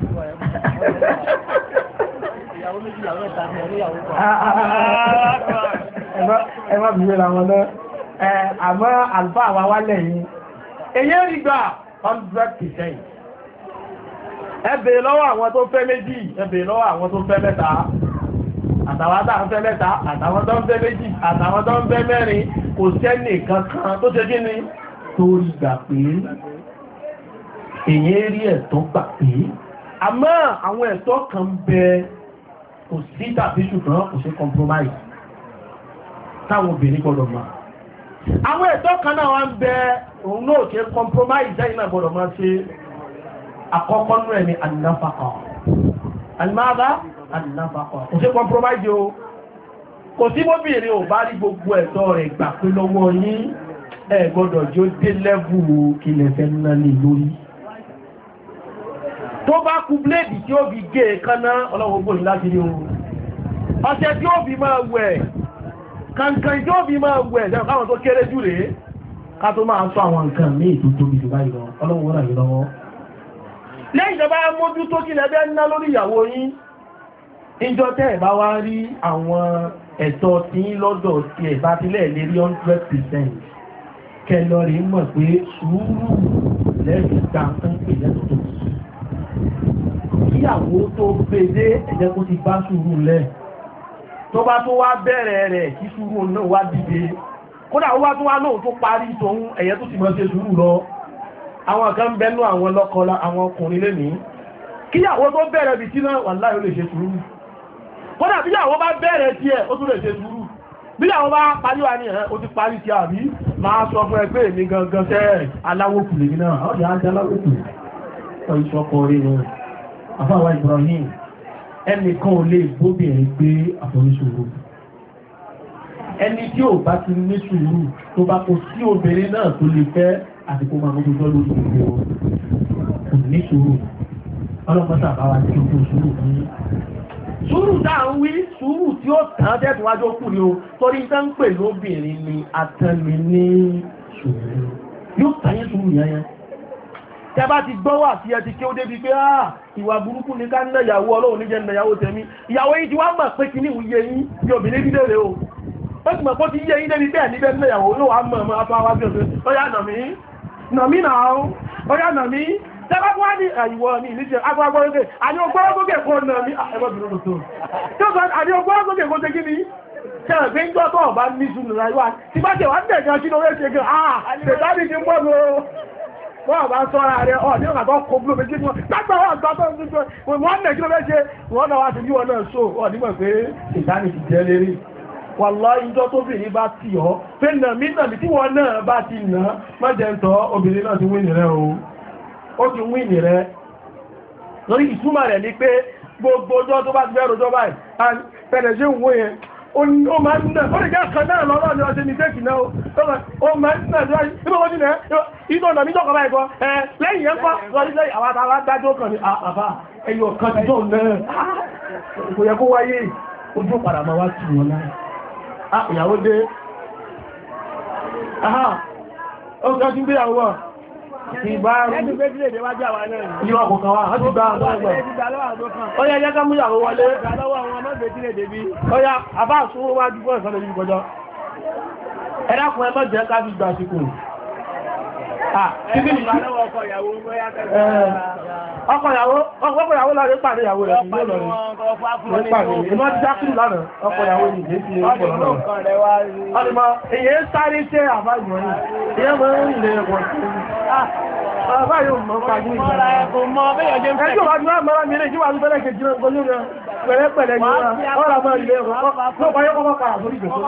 ẹ má bí wéra wọn náà àmọ́ àlùfáà wa wá lẹ́yìn èyí rí gbà one hundred percent ẹ bèèrè lọ́wọ́ àwọn tó fẹ́ méjì ẹ bèèrè lọ́wọ́ àwọn tó fẹ́ mẹ́ta àtàwọn tó ń fẹ́ mẹ́ta àtàwọn tó ń fẹ́ méjì àtàwọn tó ń fẹ́ mẹ́rin kò sẹ́nì kankan tó ṣe kí ni tó rí gbà pé èyí rí ẹ̀tọ́ gbà pé àmọ́ àwọn ẹ̀tọ́ kan bẹ kò sí tàbí ṣùgbọ́n kò sí compromise táwọn obìnrin gbọdọ̀ mọ̀ àwọn ẹ̀tọ́ kan náà wá ń bẹ òun náà ṣe compromise lẹ́yìn náà gbọdọ̀ máa ṣe àkọ́kọ́ ní ẹni ànáfàkà alìmáàbá ànáfàkà kò sí compromise o kò sí bóbìnrin ò bá rí gbogbo ẹ̀tọ́ rẹ̀ gbà pé lọ́wọ́ yín ẹ gbọ́dọ̀ jó dé lẹ́bù kìlẹ̀ fẹ́ náà lè lórí tó bá kú bléèdì tí ó fi gé kaná ọlọ́wọ́ gbòyìn láti rí ohun ọ̀sẹ̀ tí ó fi máa wẹ̀ kankan tí ó fi máa wẹ̀ jẹ́ káwọn tó kéré jù rèé ká tó máa sọ àwọn nǹkan ní ètò tóbi jù báyìí lọ ọlọ́wọ́ rà yìí lọ́wọ́ lẹ́yìn ìjọba mójú tó kí lẹ́bẹ́ ńlá lórí ìyàwó yín ìjọ tẹ́ ẹ̀ bá wá rí àwọn ẹ̀tọ́ tí lọ́dọ̀ tí ẹ̀ bá tilẹ̀ lè rí one hundred percent kẹlọ rí mọ̀ pé sùúrù lẹ́yìn gbà ń pè lẹ́tọ̀ tó kíyàwó tó gbèdé ẹ̀jẹ̀ kó ti bá sùúrù lẹ̀ tó bá tó wá bẹ̀rẹ̀ rẹ̀ kí sùúrù náà wá dìde kódà ó wá tó wá náà tó parí tòun ẹ̀yẹ tó sì mọ́ ṣe sùúrù lọ àwọn kan bẹnu àwọn lọ́kọlá àwọn ọkùnrin lè ní kíyàwó tó bẹ̀rẹ̀ bí tí náà wàláhì ó lè ṣe sùúrù kódà bíyàwó bá bẹ̀rẹ̀ tí ẹ̀ ó tún lè ṣe sùúrù bíyàwó bá parí wà ní ẹ̀ ó ti parí tí àbí máa sọ fún ẹgbẹ́ èmi gangan tẹ́ aláwòkù lè náà ọdí ajá aláwòkù ọ ìṣọ́kọ̀ rí rẹ̀ àfáwà Ibrahim ẹnìkan ò lè bóbìnrin gbé àforíṣòro ẹni tí ò bá ti ní sùúrù tó bá kò sí obìnrin náà tó lè fẹ́ àti kó máa mọ́tò lórí gbogbo kò ní sùúrù ọlọ́pọ̀ta àbáwá tí ó kó sùúrù fún yí sùúrù dáa ń wí sùúrù tí ó tàn tẹ́tùwájú ó kù ní o torí tán ń pè lóbìnrin ni atẹ́mi ní sùúrù yóò tàyé sùúrù yẹn tẹ́ bá ti gbọ́wà sí ẹ ti kí ó débi pé àà ìwà burúkú ní ká ń nẹ̀yàwó ọlọ́run ní jẹ́ nẹ̀yàwó tẹ̀mí ìyàwó yìí ti wá mọ̀ pé kí ní ìwúyẹ yín bí obìnrin dídé rẹ̀ o ó ti mọ̀ pé ó ti yẹ yín débi bẹ́ẹ̀ níbẹ̀ nẹ̀yàwó ló wà mọ̀ ọmọ afọ àwọn abẹ́ọ̀fẹ́ ó yá nà mí nà mí nà ó ó yá nà mí tẹ́bá fún wá ní àìwọ̀ ní ìlíṣẹ́ agbágbọ́gbẹ́ àní ọgbọ́gbọ́gbẹ́ kó nà mí ẹgbọ́bìnrin tó tó sọ àní ọgbọ́gbọ́gbẹ́ kó tẹ́ kí ni ṣẹ́rẹ̀ pé ń jọ́ tó ọ̀bá ní ṣùnú ráyíwá tí bá tẹ̀ wá ń tẹ̀gán sínú orí ṣe gan àà tẹ̀tàbí ti mọ́ lọ wọ́n bá sọ́ra rẹ̀ ọ̀ ní ọ̀nà tó kó bló méjì wọn lágbà wọ́n gbá tó ń gbé wọ́n nẹ̀ kí ló fẹ́ ṣe wọ́n náà wá sí yíwọ́n náà ṣó ọ̀ nígbà pé ìdáni ti jẹ́ lérí wàlá ìjọ tóbìnrin bá ti ọ́ pé nà mí nà mí tí wọ́n náà bá ti nà mọ́jẹ́ ń tọ́ obìnrin náà ti wíìnì rẹ̀ o ó ti wíìnì rẹ̀ lórí ìtumọ̀ rẹ̀ ní pé gbogbo ọjọ́ tó bá ti fẹ́ rojọ́ báyìí pẹ̀lẹ̀ ṣe ń wó yẹn ó máa ń nà ó lè jẹ́ kan náà lọ́rọ̀ ní ọjọ́ ní tẹ́kì náà ó máa ń nà nígbà wọ́n ti nà ìtọ́ ọ̀nà mi jọ́kọ̀ báyìí kan lẹ́yìn yẹn kọ́ lọ́rí lẹ́yìn àwọn àtàwà dájọ́ kan ní àbá ẹyọ kan ti jọ náà kò yẹ kó wáyé ojú padà máa wá tì wọ́n náà ìyàwó dé aha ó kọ́ sí gbéyàwó ìgbà ìwà kọ̀kan wá láti gba àwọn ẹgbẹ̀ ó yẹ jẹ́ ká mú ìyàwó wọlé ó yá àbá àsúnwó wájú fún ìsọ́lẹ̀ yìí kọjọ́ ẹ̀dàkùn ẹmọ́ jẹ́ ká fi gbà síkò ọkọ ìyàwó lọ rí pàdé ìyàwó rẹ̀ sí lọ rí pàdé ìmọ́ ti jákùrù lánàá ọkọ ìyàwó ní ìdé sí ọkọ̀ lọ́nà ọdúnmọ́ èyí sáré tẹ́ àbá ìwọ̀n yìí ìyẹ́ mọ́ ìrìn ẹ̀kọ́ sí àbá yóò mọ́ pàdé ìgbà ẹjọ́ bá jùlọ mọ́ra mi lè jíwà ní pẹ́lẹ̀ kejì rẹ̀ gbọ́nú rẹ̀ pẹ̀lẹ́pẹ̀lẹ́ ní ọ̀rọ̀ mọ́ ilé ẹ̀kọ́ tó bá yọ́ kọ́kọ́ padà sórí ìgbèkó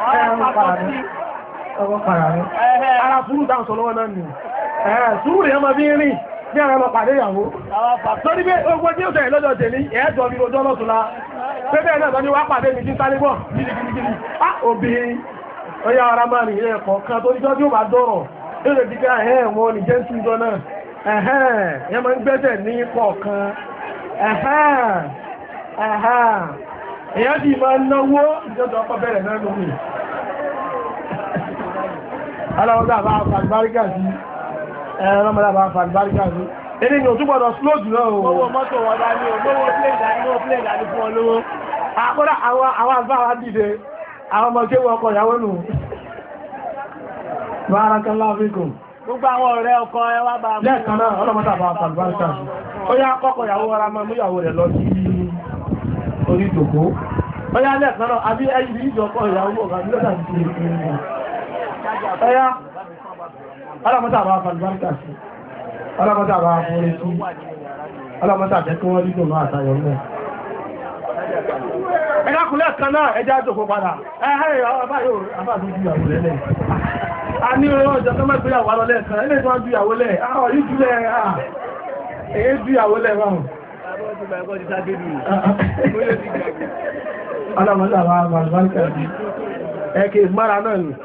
ọkọ̀ padà rẹ̀ ara fúrú dáhùn sọ lọ́wọ́ náà nì sùúrù rẹ̀ mọ́ bí rìn ní ara lọ pàdé ìyàwó tó ní pé ogun tí ó tẹ̀lé lọ́jọ́ tẹ̀lé ẹ̀ẹ́jọ́ mi rojọ́ lọ́tùlá pẹ́pẹ́ náà ní wá pàdé mi tí sáré bọ̀ gírígírí á obìnrin ọya ara máa rìn ilẹ̀ kọ̀ọ̀kan tó níjọ́ tí ó bá dọ́rọ̀ lórí dígá ẹ̀hẹ́ wọn ni jẹ́ túnjọ náà ẹ̀hẹ́ yẹn máa ń gbẹ́sẹ̀ ní kọ̀ọ̀kan ẹ̀hẹ́ ẹ̀hẹ́ èyàn sì máa náwó ìjọ́jọ́ ọkọ̀ bẹ̀rẹ̀ náà lómi aláwọ́dá bá fàgbáríkà sí ẹ̀rọ mọ́lá bá fàgbáríkà sí ẹni ni ò túbọ̀dọ̀ slow jù náà owó mọ́tò wọ́n dá ní owó plé ìdání fún olówó àkọ́dá àwọn àgbáwà dìde àwọn ọmọ kéwọ́ ọkọ̀ ìyàwó nù barakallahu fikum gbogbo àwọn ọ̀rẹ́ ọkọ ẹwà bá mú lẹ́ẹ̀kan náà ọlọ́mọ́ta bá fàgbáríkà sí ó yá kọ́kọ́ ìyàwó ara mọ́ ìyàwó rẹ̀ lọ sí orí ìjòkó ó yá lẹ́ẹ̀kan náà àbí ẹyí ìjọkọ̀ ìyàwó ọ̀gá nílọ́dà sí ẹ̀yà alamọ́ta bá fàlùbáríkà sí alamọ́ta bá fúnrẹ́ sí alamọ́ta jẹ́ kí wọ́n rí dùn náà àtàyọ̀ mẹ́ ẹ̀dàkùnlẹ̀ kan náà ẹjá jòkó padà ẹ̀hẹ́ a ní ọjọ́ tó mẹ́gbéyàwó alọ́lẹ̀ kan ẹlẹ́ tó wá ju ìyàwó lẹ̀ àwọn yìí jùlẹ̀ èyí ju ìyàwó lẹ̀ ráhùn alamọ́ta bá fàlùbáríkà sí ẹ̀kẹ́ ìgbára náà ni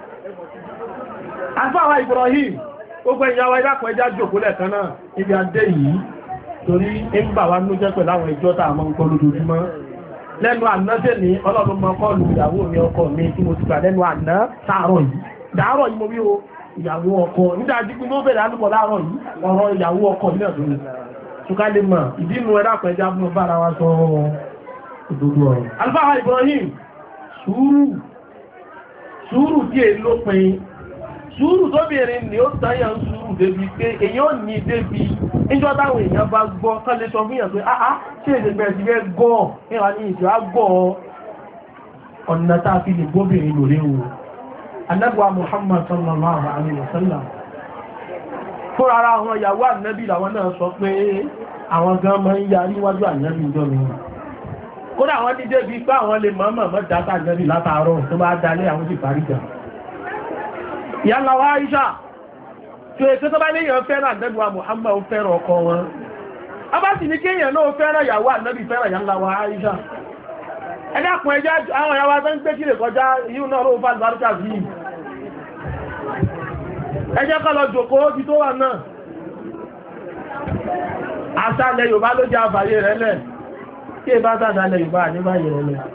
àfáwà Ibrahim gbogbo ìyàwó ìdápọ̀ ẹjá jòkó lẹ́ẹ̀kan náà ibi adé yìí torí ń bà wá ní jẹ́ pẹ̀lú àwọn ìjọ tàà mọ́ ń kọ́ lójoojúmọ́ lẹ́nu àná tẹ́ ní ọlọ́run mọ́ kọlù ìyàwó mi ọkọ mi tí mo ti gbà lẹ́nu àná tààrọ̀ yìí dàárọ̀ yìí mo rí o ìyàwó ọkọ nídàájí pé mo bẹ̀rẹ̀ àlùkọ̀ láàárọ̀ yìí ọ̀rọ̀ ìyàwó ọkọ mi náà tó ní ṣùkà lè mọ̀ ìdínú ẹ̀dàpọ̀ ẹjá mú bára wa sọ òdodo ọ̀rọ̀ àfáwà Ibrahim sùúrù sùúrù tí è lópin sùúrù tó bèèrè ní ó tàyà ń sùúrù débi pé èyàn ò ní débi níjọ́ táwọn èèyàn bá gbọ́ kán lè sọ fún yàn pé àá tí èdè bẹ̀rẹ̀ sí fẹ́ gọ́ ẹwà ní ìjọ àgbọ̀ ọ̀nà táà fi lè gbóbìnrin lórí o Ànábì wa Muhammad sallallahu alaihi wasallam fún ara àwọn ìyàwó Ànábì làwọn náà sọ pé àwọn gan máa ń yarí wájú Ànábì ìjọ mi kódà àwọn ní débi pé àwọn lè mọ̀ọ́mọ̀ mọ́ dáta Ànábì látàárọ̀ tó bá dalé àwọn sì parí jà ìyàlá wa Aisha tí ó ètò tó bá léyàn fẹ́ràn Ànábì wa Muhammad ó fẹ́ràn ọkọ wọn a bá sì ní kéèyàn náà fẹ́ràn ìyàwó Ànábì fẹ́ràn ìyàlá wa Aisha ẹ̀dàkùn ẹjá àwọn ìyàwó tó ń gbé kílè kọjá yíò náà ló fà lùbáríkà sí ẹjẹ́ kọ́ lọ jòkó bí tó wà náà àṣàlẹ̀ Yorùbá ló jẹ́ àfàyè rẹ̀ lẹ̀ kí è bá sàṣàlẹ̀ Yorùbá àníbáyé rẹ̀ lẹ̀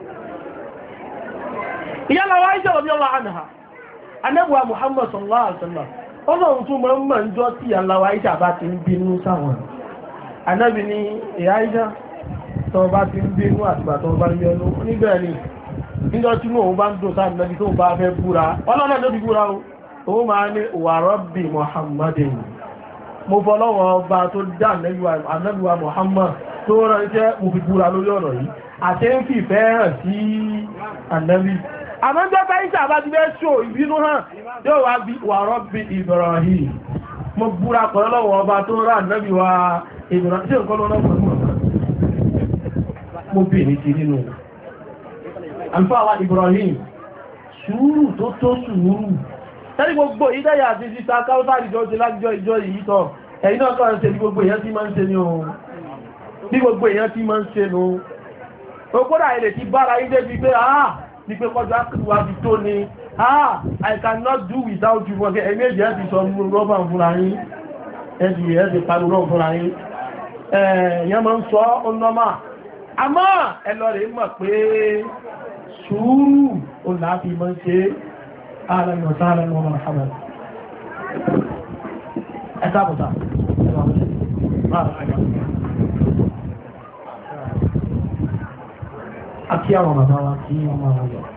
ìyàlá wa Aisha radiyallahu anha Ànábì wa Muhammad sallallahu alaihi wasallam ọlọ́run tún mọ́ mọ́ ń jọ tí aláwọ̀ Àìṣà bá ti ń bínú sáwọn Ànábì ní ìyá Àìṣà tó bá ti ń bínú àtìgbà tó bá yọnú níbẹ̀ ni níjọ́ tí òun bá ń dùn sáà Ànábì tó bá fẹ́ búra ọlọ́run ló fi búra ó máa ní wa Rabbi Muhammadin mo fọlọ́wọ́ ọba tó dá Ànábì wa Muhammad tó ránṣẹ́ mo fi búra lórí ọ̀rọ̀ yìí àti ń fi ìfẹ́ hàn sí Ànábì àmọ́jọ́ Àìṣà bá ti bẹ́ ṣò ìbínú hàn yóò wá bí wa Rabbi Ibrahim mo búra pẹ̀lú lọ́wọ́ ọba tó rà Ànábì wa Ibrahim tí nǹkan lọ́nà pẹ̀lú ọ̀nà mo bè ní ti nínú àlùfáà Ibrahim sùúrù tó tó sùúrù tẹ́lẹ̀ gbogbo ìdáyà àti síta káwọ́tàrí jọ ti lájọ́ ìjọ yìí tọ́ ẹ̀yìn náà kọ́ ṣe bí gbogbo èèyàn tí máa ń ṣe ní ohun bí gbogbo èèyàn tí máa ń ṣe ní ohun òkúrà ilẹ̀ ti bára ilé bí pé àá ní pé kọjá wà bí tó ní ah I cannot do without you for ẹ̀mí èjì ẹ́ ti sọ rọ́bà fúnra yín ẹ̀dì ẹ́ ti parí rọ́ fúnra yín ẹ̀yàn máa ń sọ ọ́nọ́mà àmọ́ ẹlọ rẹ̀ mọ̀ pé sùúrù ó láàfi mọ́ ṣe ààrẹ ọ̀sáàrẹ ọmọ Muhammad ẹ̀ta bùtà àti àwọn bàbá wa tí wọ́n máa wọ́n lọ.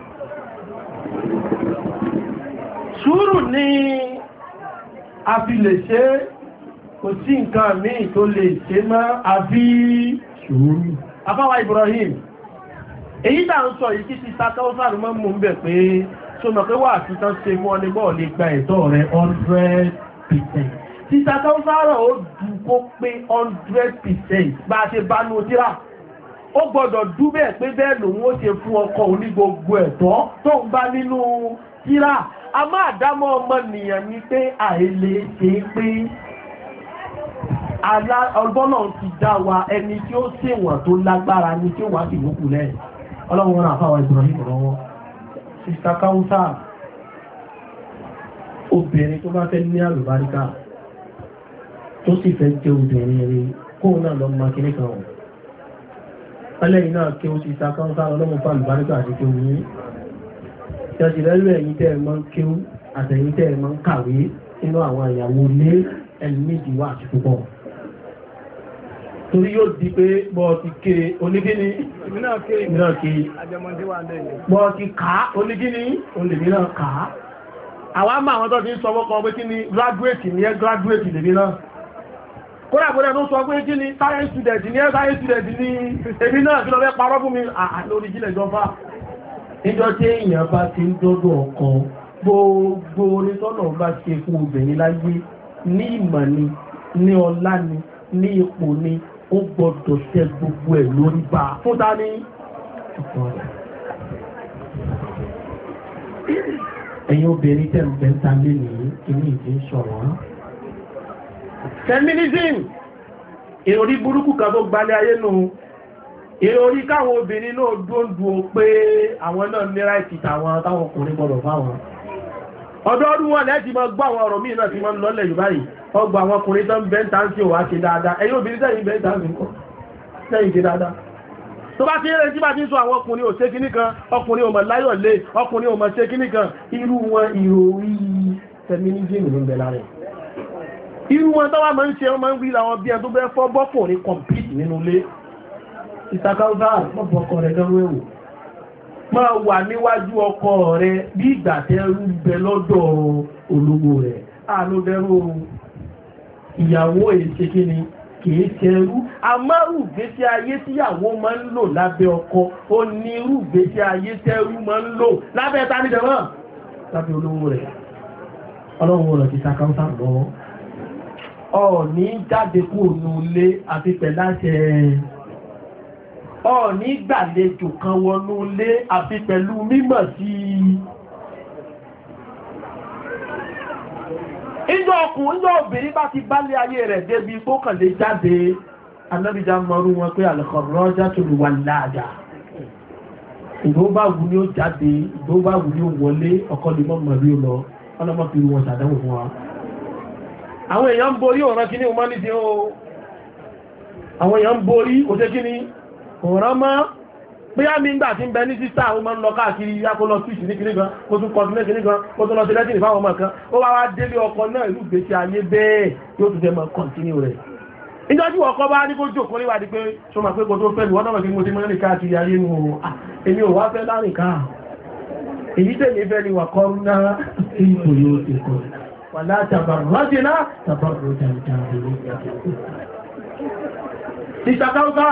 Sùúrù ní a fi lè ṣe, kò sí nǹkan míì tó lè ṣe mọ́ àfi sùúrù. Afáwa Ibrahim, èyí tà ń sọ yìí kí ti sákọ́sàrù mọ́ mú ń bẹ̀ pé tó mọ̀ pé wà títán ṣe mọ́ ní bọ́ọ̀ lè gba ẹ̀tọ́ rẹ̀ one hundred percent. Tí sákọ́sàrù ó dù kó pé one hundred percent bá ṣe bá ní òtíra. Ó gbọ́dọ̀ dúbẹ̀ pé bẹ́ẹ̀ lòun ó ṣe fún ọkọ òní gbogbo ẹ̀tọ́ tó ń bá nínú tíra. A máa dámọ́ ọmọnìyàn ní pé àìlè ṣe pé ọgbọ́nà ti dá wa ẹni tí ó ṣèwọ̀n tó lágbára ní tí ó wà sí ìlúkù lẹ́ ọlọ́run rán àfáwà Ibrahim lọ́wọ́. Sista Káúsà, obìnrin tó bá fẹ́ ní àlùbáríkà tó sì fẹ́ jẹ́ obìnrin rí kóhùn náà lọ máa kéré kan wọ̀n ẹlẹ́yìn náà kí ó Sista Káúsà ọlọ́mọ fún àlùbáríkà àti kí ó ní ìjọsìlẹ́lú ẹ̀yìn tẹ́ ẹ máa ń kí ó àtẹ̀yìn tẹ́ ẹ máa ń kàwé nínú àwọn ìyàwó lé ẹni méjì wà àti púpọ̀ torí yóò di pé bọ́ ti ké onígíní ìmìnà ké bọ́ ti ká onígíní olèmìnà ká àwọn máa àwọn tó ti ń sọ wọ́kọ̀ pé kí ni graduate ní ẹ́ graduate lèmi náà kódà bóyá tó sọ pé kí ni science student ní ẹ́ science student ní èmi náà kí lọ fẹ́ parọ́ fún mi lórí jílẹ̀ ìjọba níjọ́ tí èèyàn bá ti ń dọ́dọ̀ ọkọ gbogbo onítọ́nà bá ṣe fún obìnrin láyé ní ìmọ̀ ni ní ọlá ni ní ipò ni ó gbọdọ̀ tẹ gbogbo ẹ̀ lórí bá fún ta ní ọkọ rẹ̀. ẹ̀yin obìnrin tẹ̀ ń bẹ́ ta lé ní inú ìdí ń sọ̀rọ̀. Feminism ìròrí burúkú kan tó gbalẹ̀ ayé nù ìròrí káwọn obìnrin náà dúndùn pé àwọn náà ní ráìtì tàwọn táwọn ọkùnrin gbọdọ̀ fáwọn. Ọdọ́ọdún wọn lẹ́ẹ̀tì máa gbọ́ àwọn ọ̀rọ̀ míì náà ti máa ń lọ́lẹ̀ yìí báyìí ọgbà àwọn ọkùnrin tó ń bẹ́ ń tàn sí òwá ṣe dáadáa ẹ̀yin obìnrin tẹ́yìn bẹ́ ń tàn sí nǹkan tẹ́yìn ṣe dáadáa tó bá ti rẹ̀ tí bá ti ń sọ àwọn ọkùnrin ò ṣe kíní kan ọkùnrin ò mọ̀ láyọ̀ lé ọkùnrin ò mọ̀ ṣe kíní kan irú wọn ìròrí feminism ló ń bẹ lára irú wọn tó wá máa ń ṣe wọn máa ń wí làwọn bí ẹ tó bẹ́ fọ́ bọ́kùnrin compete nínú ilé ìtàkàwùsá mọ́bọ̀ ọkọ rẹ̀ lọ́rọ̀ ẹ̀wò máa wà níwájú ọkọ rẹ̀ bí ìgbà tẹ́rù bẹ lọ́dọ̀ olówó rẹ̀ àlódẹ́rù ìyàwó èsè kí ni kìí ṣẹrú amárù gbésí ayé tíyàwó máa ń lò lábẹ́ ọkọ ó ní irú gbésí ayé tẹ́rù máa ń lò lábẹ́ tánidẹ̀mọ́ lábẹ́ olówó rẹ̀ ọlọ́run rẹ̀ ti sàkáńsà lọ́wọ́ ọ̀ní jáde kú ònú ilé àti pẹ̀láṣẹ ọ̀ní gbàlejò kan wọnú ilé àti pẹ̀lú mímọ̀ sí ìjọ ọkùnrin ìjọ obìnrin bá ti bá lé ayé rẹ̀ débi tó kàn lè jáde anábìjá mọ́rú wọn pé àlẹ́kọ̀ọ́rọ́ jáde wà láàdá ìgbó bá wù ní ó jáde ìgbó bá wù ní ó wọlé ọkọ̀ lè mọ́ mọ̀rí lọ ọlọ́mọ́ fi wọn ṣàdánwò fún wa àwọn èèyàn ń borí ọ̀rán kí ní humanity o àwọn èèyàn ń borí òṣè kí ní ọ̀rán mọ́ pé á mi ń gbà tí ń bẹ ní sísá àwọn ọmọ ń lọ káàkiri yákólọ twitch ní kìnnì kan kó tún kọdún lẹ́kìnnì kan kó tún lọ sí lẹ́tìnì fáwọn ọmọ kan ó wá wá délé ọkọ náà ìlú gbèsè ayé bẹ́ẹ̀ yóò tún fẹ́ mọ́ kọ̀ntínú rẹ̀ ìjọ́jú ọkọ bá ní kó jòkó níwádìí pé ṣó máa pé kó tó fẹ́ lù wọ́n náà kí mo ti mọ́ ní káàkiri ayé nù èmi ò wá fẹ́ láàrin káà èyí tẹ̀lé fẹ́ ni wà kọ́ náà ipò yóò ti kọ́ wàlá tàbàrọ̀jìnà tàbàrọ̀jà ìjàmbé ìṣàkáwùsá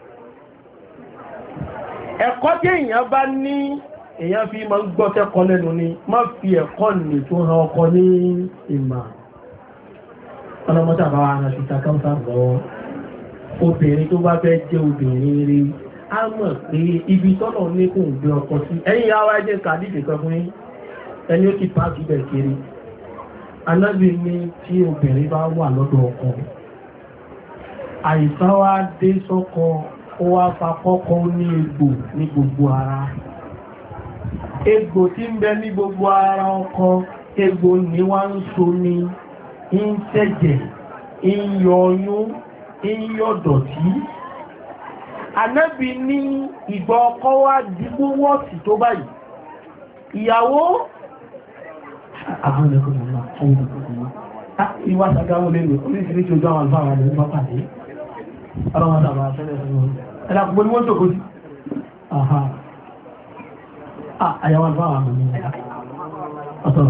ẹ̀kọ́ tí èèyàn bá ní èèyàn fi ma ń gbọ́tẹ́kọ́ lẹ́nu ni má fi ẹ̀kọ́ nì tó hàn ọkọ ní ìmà ọlọ́mọ́ta bá wà náà ìṣàkáwùsá lọ́wọ́ obìnrin tó bá fẹ́ jẹ́ obìnrin rí a mọ̀ pé ibi tọ́lọ̀ ní kò ń gbé ọkọ sí ẹ̀yìn yàwó ẹjẹ́ kàdídì kan fún ẹni ó ti pàákì bẹ̀ kiri anábì ní tí obìnrin bá wà lọ́dọ̀ ọkọ àìsàn wá dé sọ́kọ ó wá fa kọ́kọ́ ní egbò ní gbogbo ara egbò tí ń bẹ ní gbogbo ara ọkọ egbò ní wá ń so ní ń tẹ̀jẹ̀ ń yọ ọyún ń yọ dọ̀tí anábì ní ìgbà ọkọ wá dìgbò wọ́ọ̀tì tó báyìí ìyàwó ìwà sàgáwó lè lò oríṣiríṣi ojú àwọn àlùfáà wà lórí pápádé ọlọ́wọ́n sàbà fẹ́lẹ̀ fún ẹ̀dà púpọ̀ ní wọ́n tó kó sí àyàwó àlùfáà wà mọ̀ ní ọ̀tọ̀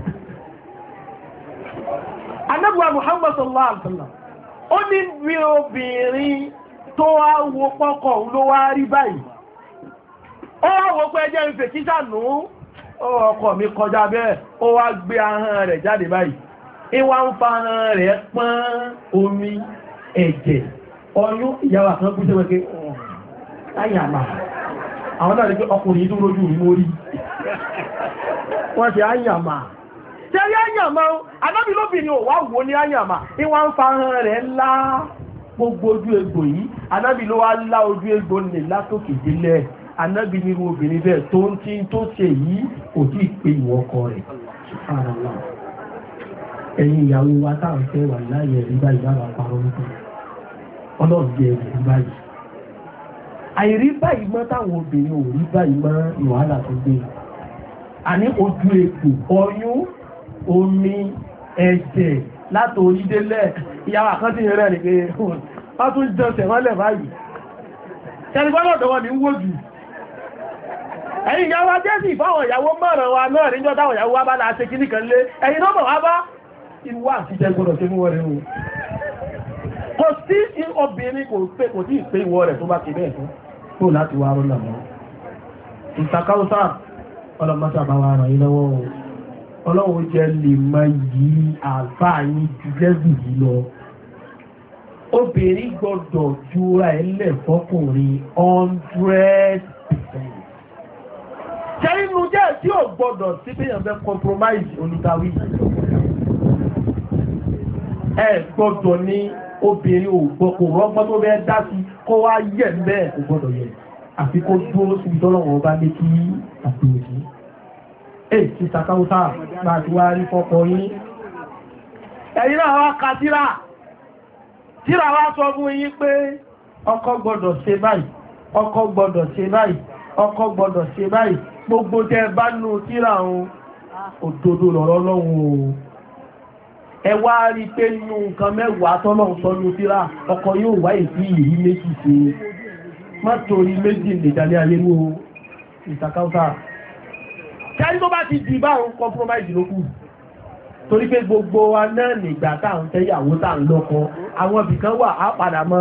Ànábì Muhammad sallallahu alaihi wasallam ó ní bí obìnrin tó wá wo pọ́kọ̀ ló wá rí báyìí ó wá wo pé ẹjẹ́ ìfẹ́ kí sànú ọkọ̀ mi kọjá bẹ́ẹ̀ ó wá gbé ahọ́n rẹ̀ jáde báyìí ìwà ń fa ahọ́n rẹ̀ pọ́n omi ẹ̀jẹ̀ ọyún ìyàwó kan kú sẹ́wẹ́ pé ayàmà àwọn náà rí pé ọkùnrin tó rójú rí mórí wọ́n ṣe ayàmà ṣe rí ayàmà Ànábì lóbìnrin ò wá wò ní ayàmà ìwà ń fa ahọ́n rẹ̀ ńlá gbogbo ojú egbò yìí Ànábì ló wá lá ojú egbò ní látòkè délẹ̀ Ànábì ní obìnrin bẹ́ẹ̀ tó ń tí tó ṣe yìí kò tí ì pé ìwọ ọkọ rẹ̀ ẹ̀yin ìyàwó wa táwọn fẹ́ wà láyé rí báyìí bá wà parọ́ nípa ọlọ́ọ̀dẹ rí báyìí àìrí báyìí mọ́ táwọn obìnrin ò rí báyìí mọ́ ìwàhálà tó gbé àní ojú egbò ọyún omi ẹ̀jẹ̀ látòrí délẹ̀ ìyàwó àkántì rẹ̀ ní pé wọ́n tún jẹ́ tẹ̀wọ́lẹ̀ báyìí tẹ́lifọ́lọ́dọ̀wọ́ ni ń wò jù ẹ̀yin ìyàwó ajẹ́sì fáwọn ìyàwó mọ́ràn wa náà níjọ́ táwọn ìyàwó wá bá láà ṣe kíní kan lé ẹ̀yin náà mọ̀ wá bá inú wà sí jẹ́ gbọ́dọ̀ ṣe mú wọ́n rẹ̀ rú kò sí obìnrin kò pé kò tí ì pé ìwọ rẹ̀ tó bá ti bẹ́ẹ̀ tó láti wá rọ́nà mọ́ ìtàkáwọ́sá ọlọ́mọ́sá bá wa ràn yín lọ́wọ́ ọlọ́run jẹ́ lè mọ yìí àǹfààní yín ju lẹ́bù yìí lọ obìnrin gbọ́dọ̀ jura ẹlẹ́ fọ́kùnrin hundred percent ṣe inú jẹ́ tí ò gbọ́dọ̀ sí pé yàn fẹ́ compromise olùdarí ẹ gbọ́dọ̀ ní obìnrin ò gbọ́kò rọ́gbọ́n tó bẹ́ dá sí kó wá yẹ̀ mẹ́ kò gbọ́dọ̀ yẹ̀ àfi kó dúró síbi tọ́lọ́wọ́ bá lé kí àtòsí ẹ̀ ti sàkáwọ́sá máa ti wá rí fọ́kọ yín ẹ̀yin náà wá ka tíra tíra wá sọ fún yín pé ọkọ gbọ́dọ̀ ṣe báyìí ọkọ gbọ́dọ̀ ṣe báyìí ọkọ gbọ́dọ̀ ṣe báyìí gbogbo tẹ́ bá nù tíra òun òdodo lọ̀rọ̀ lọ́hùn o ẹ wá rí pé nínú nǹkan mẹ́wàá tọ́lọ́hùn sọ ní tíra ọkọ yóò wá ìdí ìrí méjì ṣe má torí méjì lè dalẹ̀ ayé ní o ìsàkáwọ́sá kẹ́rí tó bá ti di báwọn compromise ló kù torí pé gbogbo wa náà nígbà táà ń tẹ́yàwó táà ń lọ́kọ àwọn ibìkan wà á padà mọ́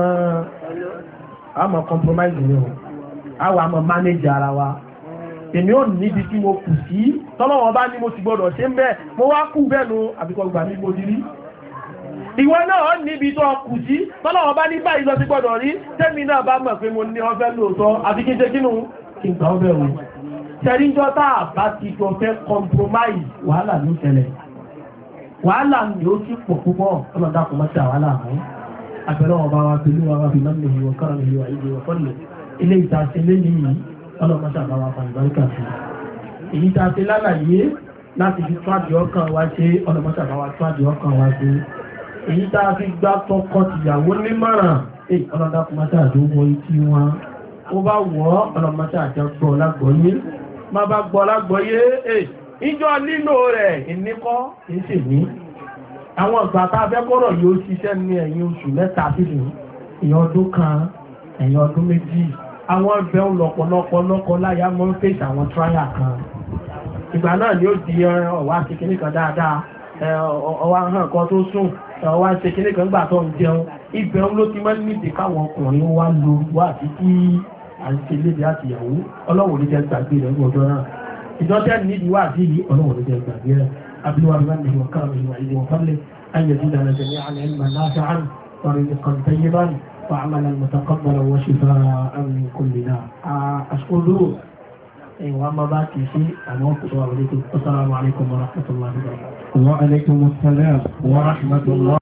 àmọ́ compromise ní o àwọn àmọ́ manage ara wa èmi ò níbi tí mo kù sí tọ́lọ́wọ́ bá ní mo ti gbọ́dọ̀ ṣe ń bẹ́ mo wá kú bẹ́nu àbíkọ́ gbà ní mo dirí ìwọ náà níbi tó kù sí tọ́lọ́wọ́ bá ní báyìí lọ sí gbọ́dọ̀ rí tẹ́mi náà bá mọ̀ pé mo ní ọfẹ́ lóòótọ́ àbí kí n ṣe kínú kí n gbà ọ́ bẹ̀rù ṣẹ́ríjọ́ táà bá ti jọ fẹ́ compromise wàhálà ló ṣẹlẹ̀ wàhálà ni ó sì pọ̀ púpọ̀ ọlọ́dàkùn mọ́ta wàhálà àwọn àbẹ̀rẹ̀ ọba wa pẹ̀lú wa fi lọ́nà ìwọ̀ kọ́rọ̀ ìwọ̀ ìdí wọ̀ fọ́lẹ̀ ilé ìtàṣe lẹ́yìn yìí ọlọ́mọṣà bá wa fàyè báríkà sí èyí tàṣe lálàyé láti fi tọ́jú ọkàn wa ṣe ọlọ́mọṣà bá wa tọ́jú ọkàn wa ṣe èyí tá a fi gbá tọkọ tìyàwó nímọ̀ràn èyí ọlọ́dàkùn mọ́ṣà tó wọ etí wọn ó bá wọ́ ọlọ́mọṣà àjọ gbọ́ lágbọ́yé má bá gbọ́ lágbọ́yé ìjọ lílò rẹ̀ ìníkọ́ ìṣe ní àwọn ìgbà tá a fẹ́ kọ́rọ̀ yóò ṣiṣẹ́ ní ẹ̀yìn oṣù mẹ́ta sílùú ìyẹn ọdún kan ẹ̀yìn ọdún méjì àwọn ẹgbẹ́ lọ́pọ̀lọpọ̀ lọ́kọ láyá mọ́ ń fèsì àwọn tráyà kan ìgbà náà ni ó di ọwá ṣe kíní kan dáadáa ọwá hàn kan tó sùn ọwá ṣe kíní kan gbà tó ń jẹun ibẹ̀ ló ti mọ́ nídìí káwọn ọkùnrin wá lo wá àti kí à ń ṣe lébi àtìyàwó ọlọ́wọ́ ní jẹ́ gbàgbé rẹ̀ ọjọ́ náà ìjọ́tẹ́ nídìí wà sí yìí ọlọ́wọ́ ní jẹ́ gbàgbé rẹ̀ abúlé wa ní wọ̀ká ìwà fọ́lẹ̀ ayé dídá rẹ̀ jẹ̀mí àlẹ́ ìmọ̀ náà fẹ́ ورزقا طيبا وعملا متقبلا وشفاء من كل داء أشكر وما باقي شيء السلام عليكم ورحمة الله وبركاته. وعليكم السلام ورحمة الله